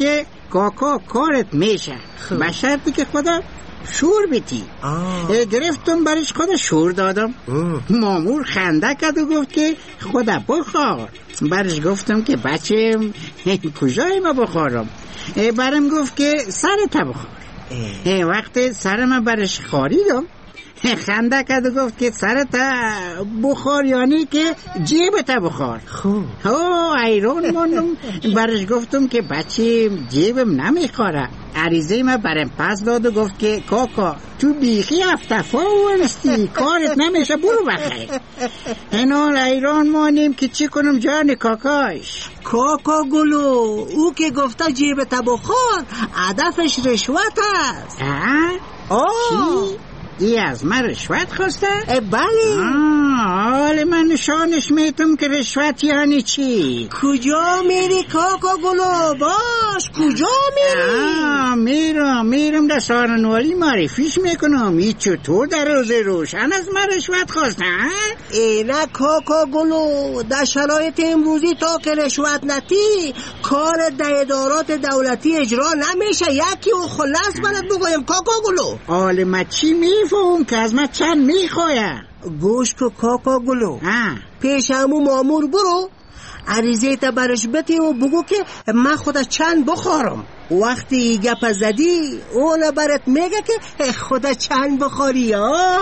کاکا کارت میشه به شرطی که خدا شور بیتی. گرفتم برش خدا شور دادم. مامور خنده کرد و گفت که خدا بخور. برش گفتم که بچه کجای ما بخورم؟ برم گفت که سرت بخور. وقت سرم برش خاریدم خنده کرد و گفت که سرت بخور یعنی که جیبت بخور. خوب او ایران ماندم. برش گفتم که بچه جیبم نمیخوره. عریضه ما برم پس داد و گفت که کاکا تو بیخی افتفا ورستی کارت نمیشه برو بخیر. اینال ایران مانیم که چی کنم جان کاکاش. کاکا گلو او که گفته جیبت بخور هدفش رشوت است. آه چی؟ ای از من رشوت خواسته؟ بله. حال من نشانش میتم که رشوت یعنی چی؟ کجا میری کاکا گلو؟ باش کجا میری؟ میرم میرم در سارنوالی معرفیش میکنم. ای چطور در روز روشن از من رشوت خواسته؟ اینا کاکا گلو در شرایط امروزی تا که رشوت نتی کار در ادارات دولتی اجرا نمیشه. یکی و خلاص برات بگویم کاکا گلو. حال من چی میفهم که از من چند میخوایم؟ گوش کو کاکا گلو. پیش همو مامور برو عریضه تا برش بتی و بگو که من خدا چند بخورم. وقتی گپ زدی اون برات میگه که خدا چند بخوری.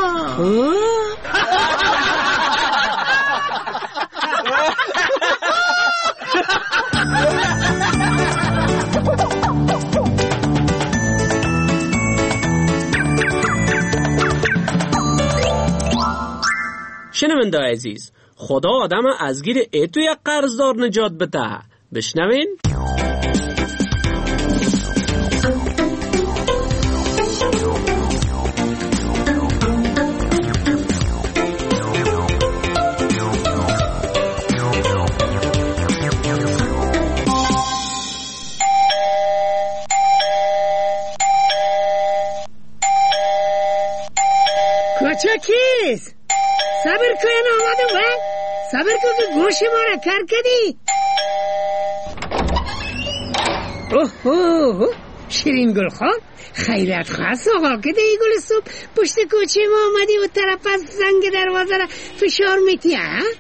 شنونده عزیز، خدا آدم از گیر ایتو یک قرضدار نجات بده. بشنوین؟ کوچکیز صبر کن آمدم و صبر کن که گوش ما را کر کردی. اوه اوه شیرین گل خان خیرت خواست آقا که دی گل صبح پشت کوچه ما آمدی و طرف از زنگ دروازه را فشار میتی.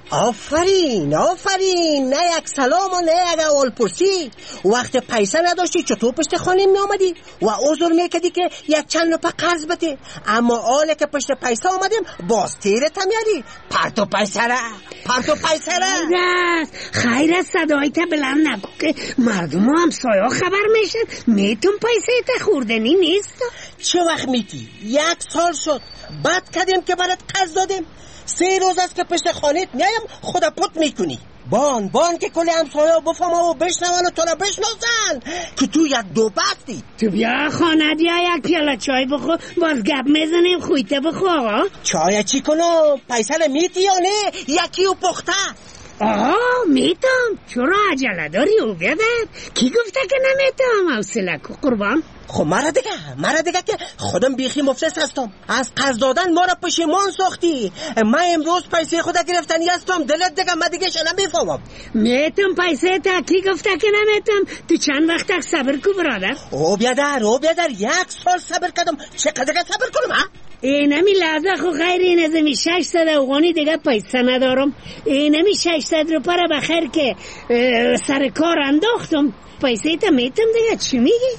آفرین آفرین. نه یک سلام و نه یک اول پرسی. وقت پیسه نداشتی چطور پشت خانه می آمدی و عذر میکردی که یک چند روپه قرض بده. اما آله که پشت پیسه آمدیم باز تیرت هم یاری پرتو پیسه را پرتو پیسه را. خیرت خیرت صدایت بلند نگو که مردم هم سایا خبر میشن. میتون پیسه تا خوردنی نیست. چه وقت میتی؟ یک سال شد بد کردیم که برات قرض دادیم. سه روز است که پشت خانهت میایم خدا پت میکنی. بان بان که کلی همسایا بفهمن و بشنون و تو را بشناسن که تو یک دو بستی. تو بیا خانه بیا یک پیاله چای بخور باز گپ میزنیم خویته بخور. چای چی کنم؟ پیسه را میتی یا نه؟ یکی و پخته. آها میتم. چرا عجله داری او بیادر؟ کی گفته که نمیتم؟ حوصله کو قربان. خب مرا دیگه مرا دیگه که خودم بیخی مفلس هستم. از قرض دادن ما را پشیمان ساختی. من امروز پیسه خدا گرفتنی هستم. دلت دیگه من دیگه شو نمیفهمم. میتم پیسه تا کی گفته که نمیتم؟ تو چند وقت صبر کو برادر؟ او بیادر او بیادر یک سال صبر کردم. چقدر صبر کنم ها؟ اینمی لحظه خو غیر این ازمی ششصد افغانی دیگه پیسه ندارم. اینمی ششصد روپه را بخیر که سر کار انداختم. پیسه تا میتم دیگه. چی میگی؟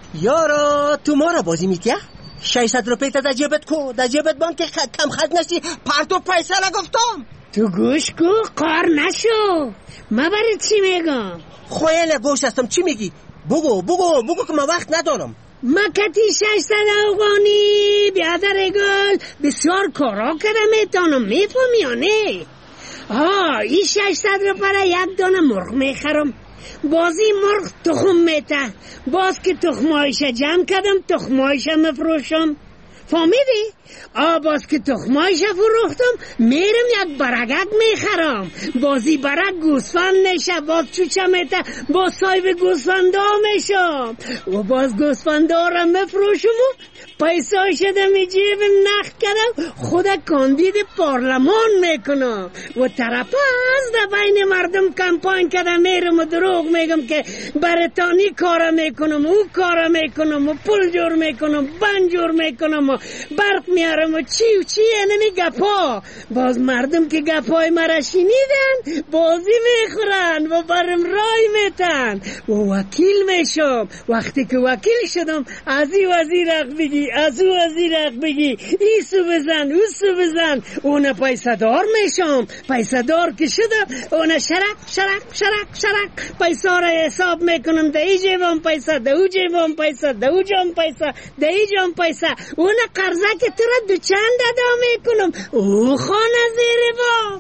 یارا تو ما را بازی میتی؟ ششصد روپه تا در جیبت کو در جیبت بان که کم خرج نشی پرتو پیسه را گفتم. تو گوش کو قار نشو. ما برای چی میگم؟ خویل گوش هستم. چی میگی؟ بگو بگو بگو که من وقت ندارم. مکتی ششصد افغانی بیادر گل بسیار کارا کرده میتونم. میفهمی یا نه؟ آه این ششصد روپه را یک دانه مرغ میخرم. بازی مرغ تخم میته. باز که تخمایش جمع کردم تخمایش مفروشم. فهمیدی؟ آباز که تخمایش فروختم میرم یک برگک میخرم. بازی برگ گوسفند میشه، باز چوچه میته باز صاحب گوسفندا میشم و باز گوسفندا را میفروشم و پیسه شده می جیب نخ کردم خود کاندید پارلمان میکنم و طرف از در بین مردم کمپاین کردم میرم و دروغ میگم که برطانی کار میکنم، او کار میکنم و پول جور میکنم، بند جور میکنم و برق میارم و چی و چی اینمی گپا. باز مردم که گپای مرا شنیدن بازی میخورن و برم رای میتن و وکیل میشم. وقتی که وکیل شدم از این وزیر حق بگی، از او وزیر حق بگی، ایسو بزن اوسو بزن، اون پیسه دار میشم. پیسه دار که شدم اون شرک شرک شرک شرک پیسه را حساب میکنم. ده ای جیبم پیسه، ده او جیبم پیسه، ده او جام پیسه، ده ای جام پیسه. اون قرضه که تو را دو چند ادا میکنم. او خانه زیر با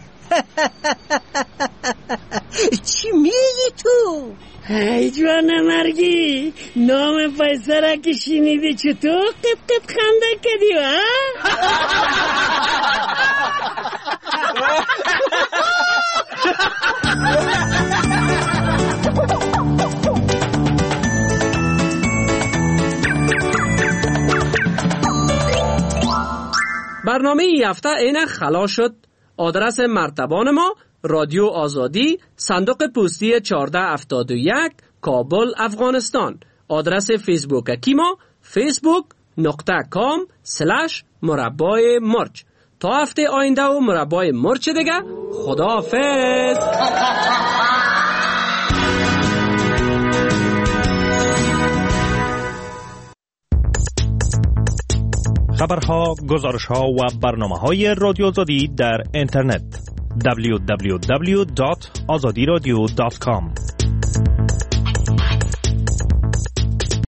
چی میگی تو؟ ای جوان مرگی، نام پیسه را که شنیدی چطور قب قب خنده کردی ها؟ برنامه ای هفته اینه خلاص شد. آدرس مرتبان ما رادیو آزادی، صندوق پستی چهارده هفتاد و یک، کابل، افغانستان. آدرس فیسبوک کی ما فیسبوک نقطه کام سلش مربای مرچ. تا هفته آینده و مربای مرچ دیگه. خداحافظ. خبرها، گزارشها و برنامه‌های رادیو آزادی در اینترنت دبلیو دبلیو دبلیو دات آزادی رادیو دات کام.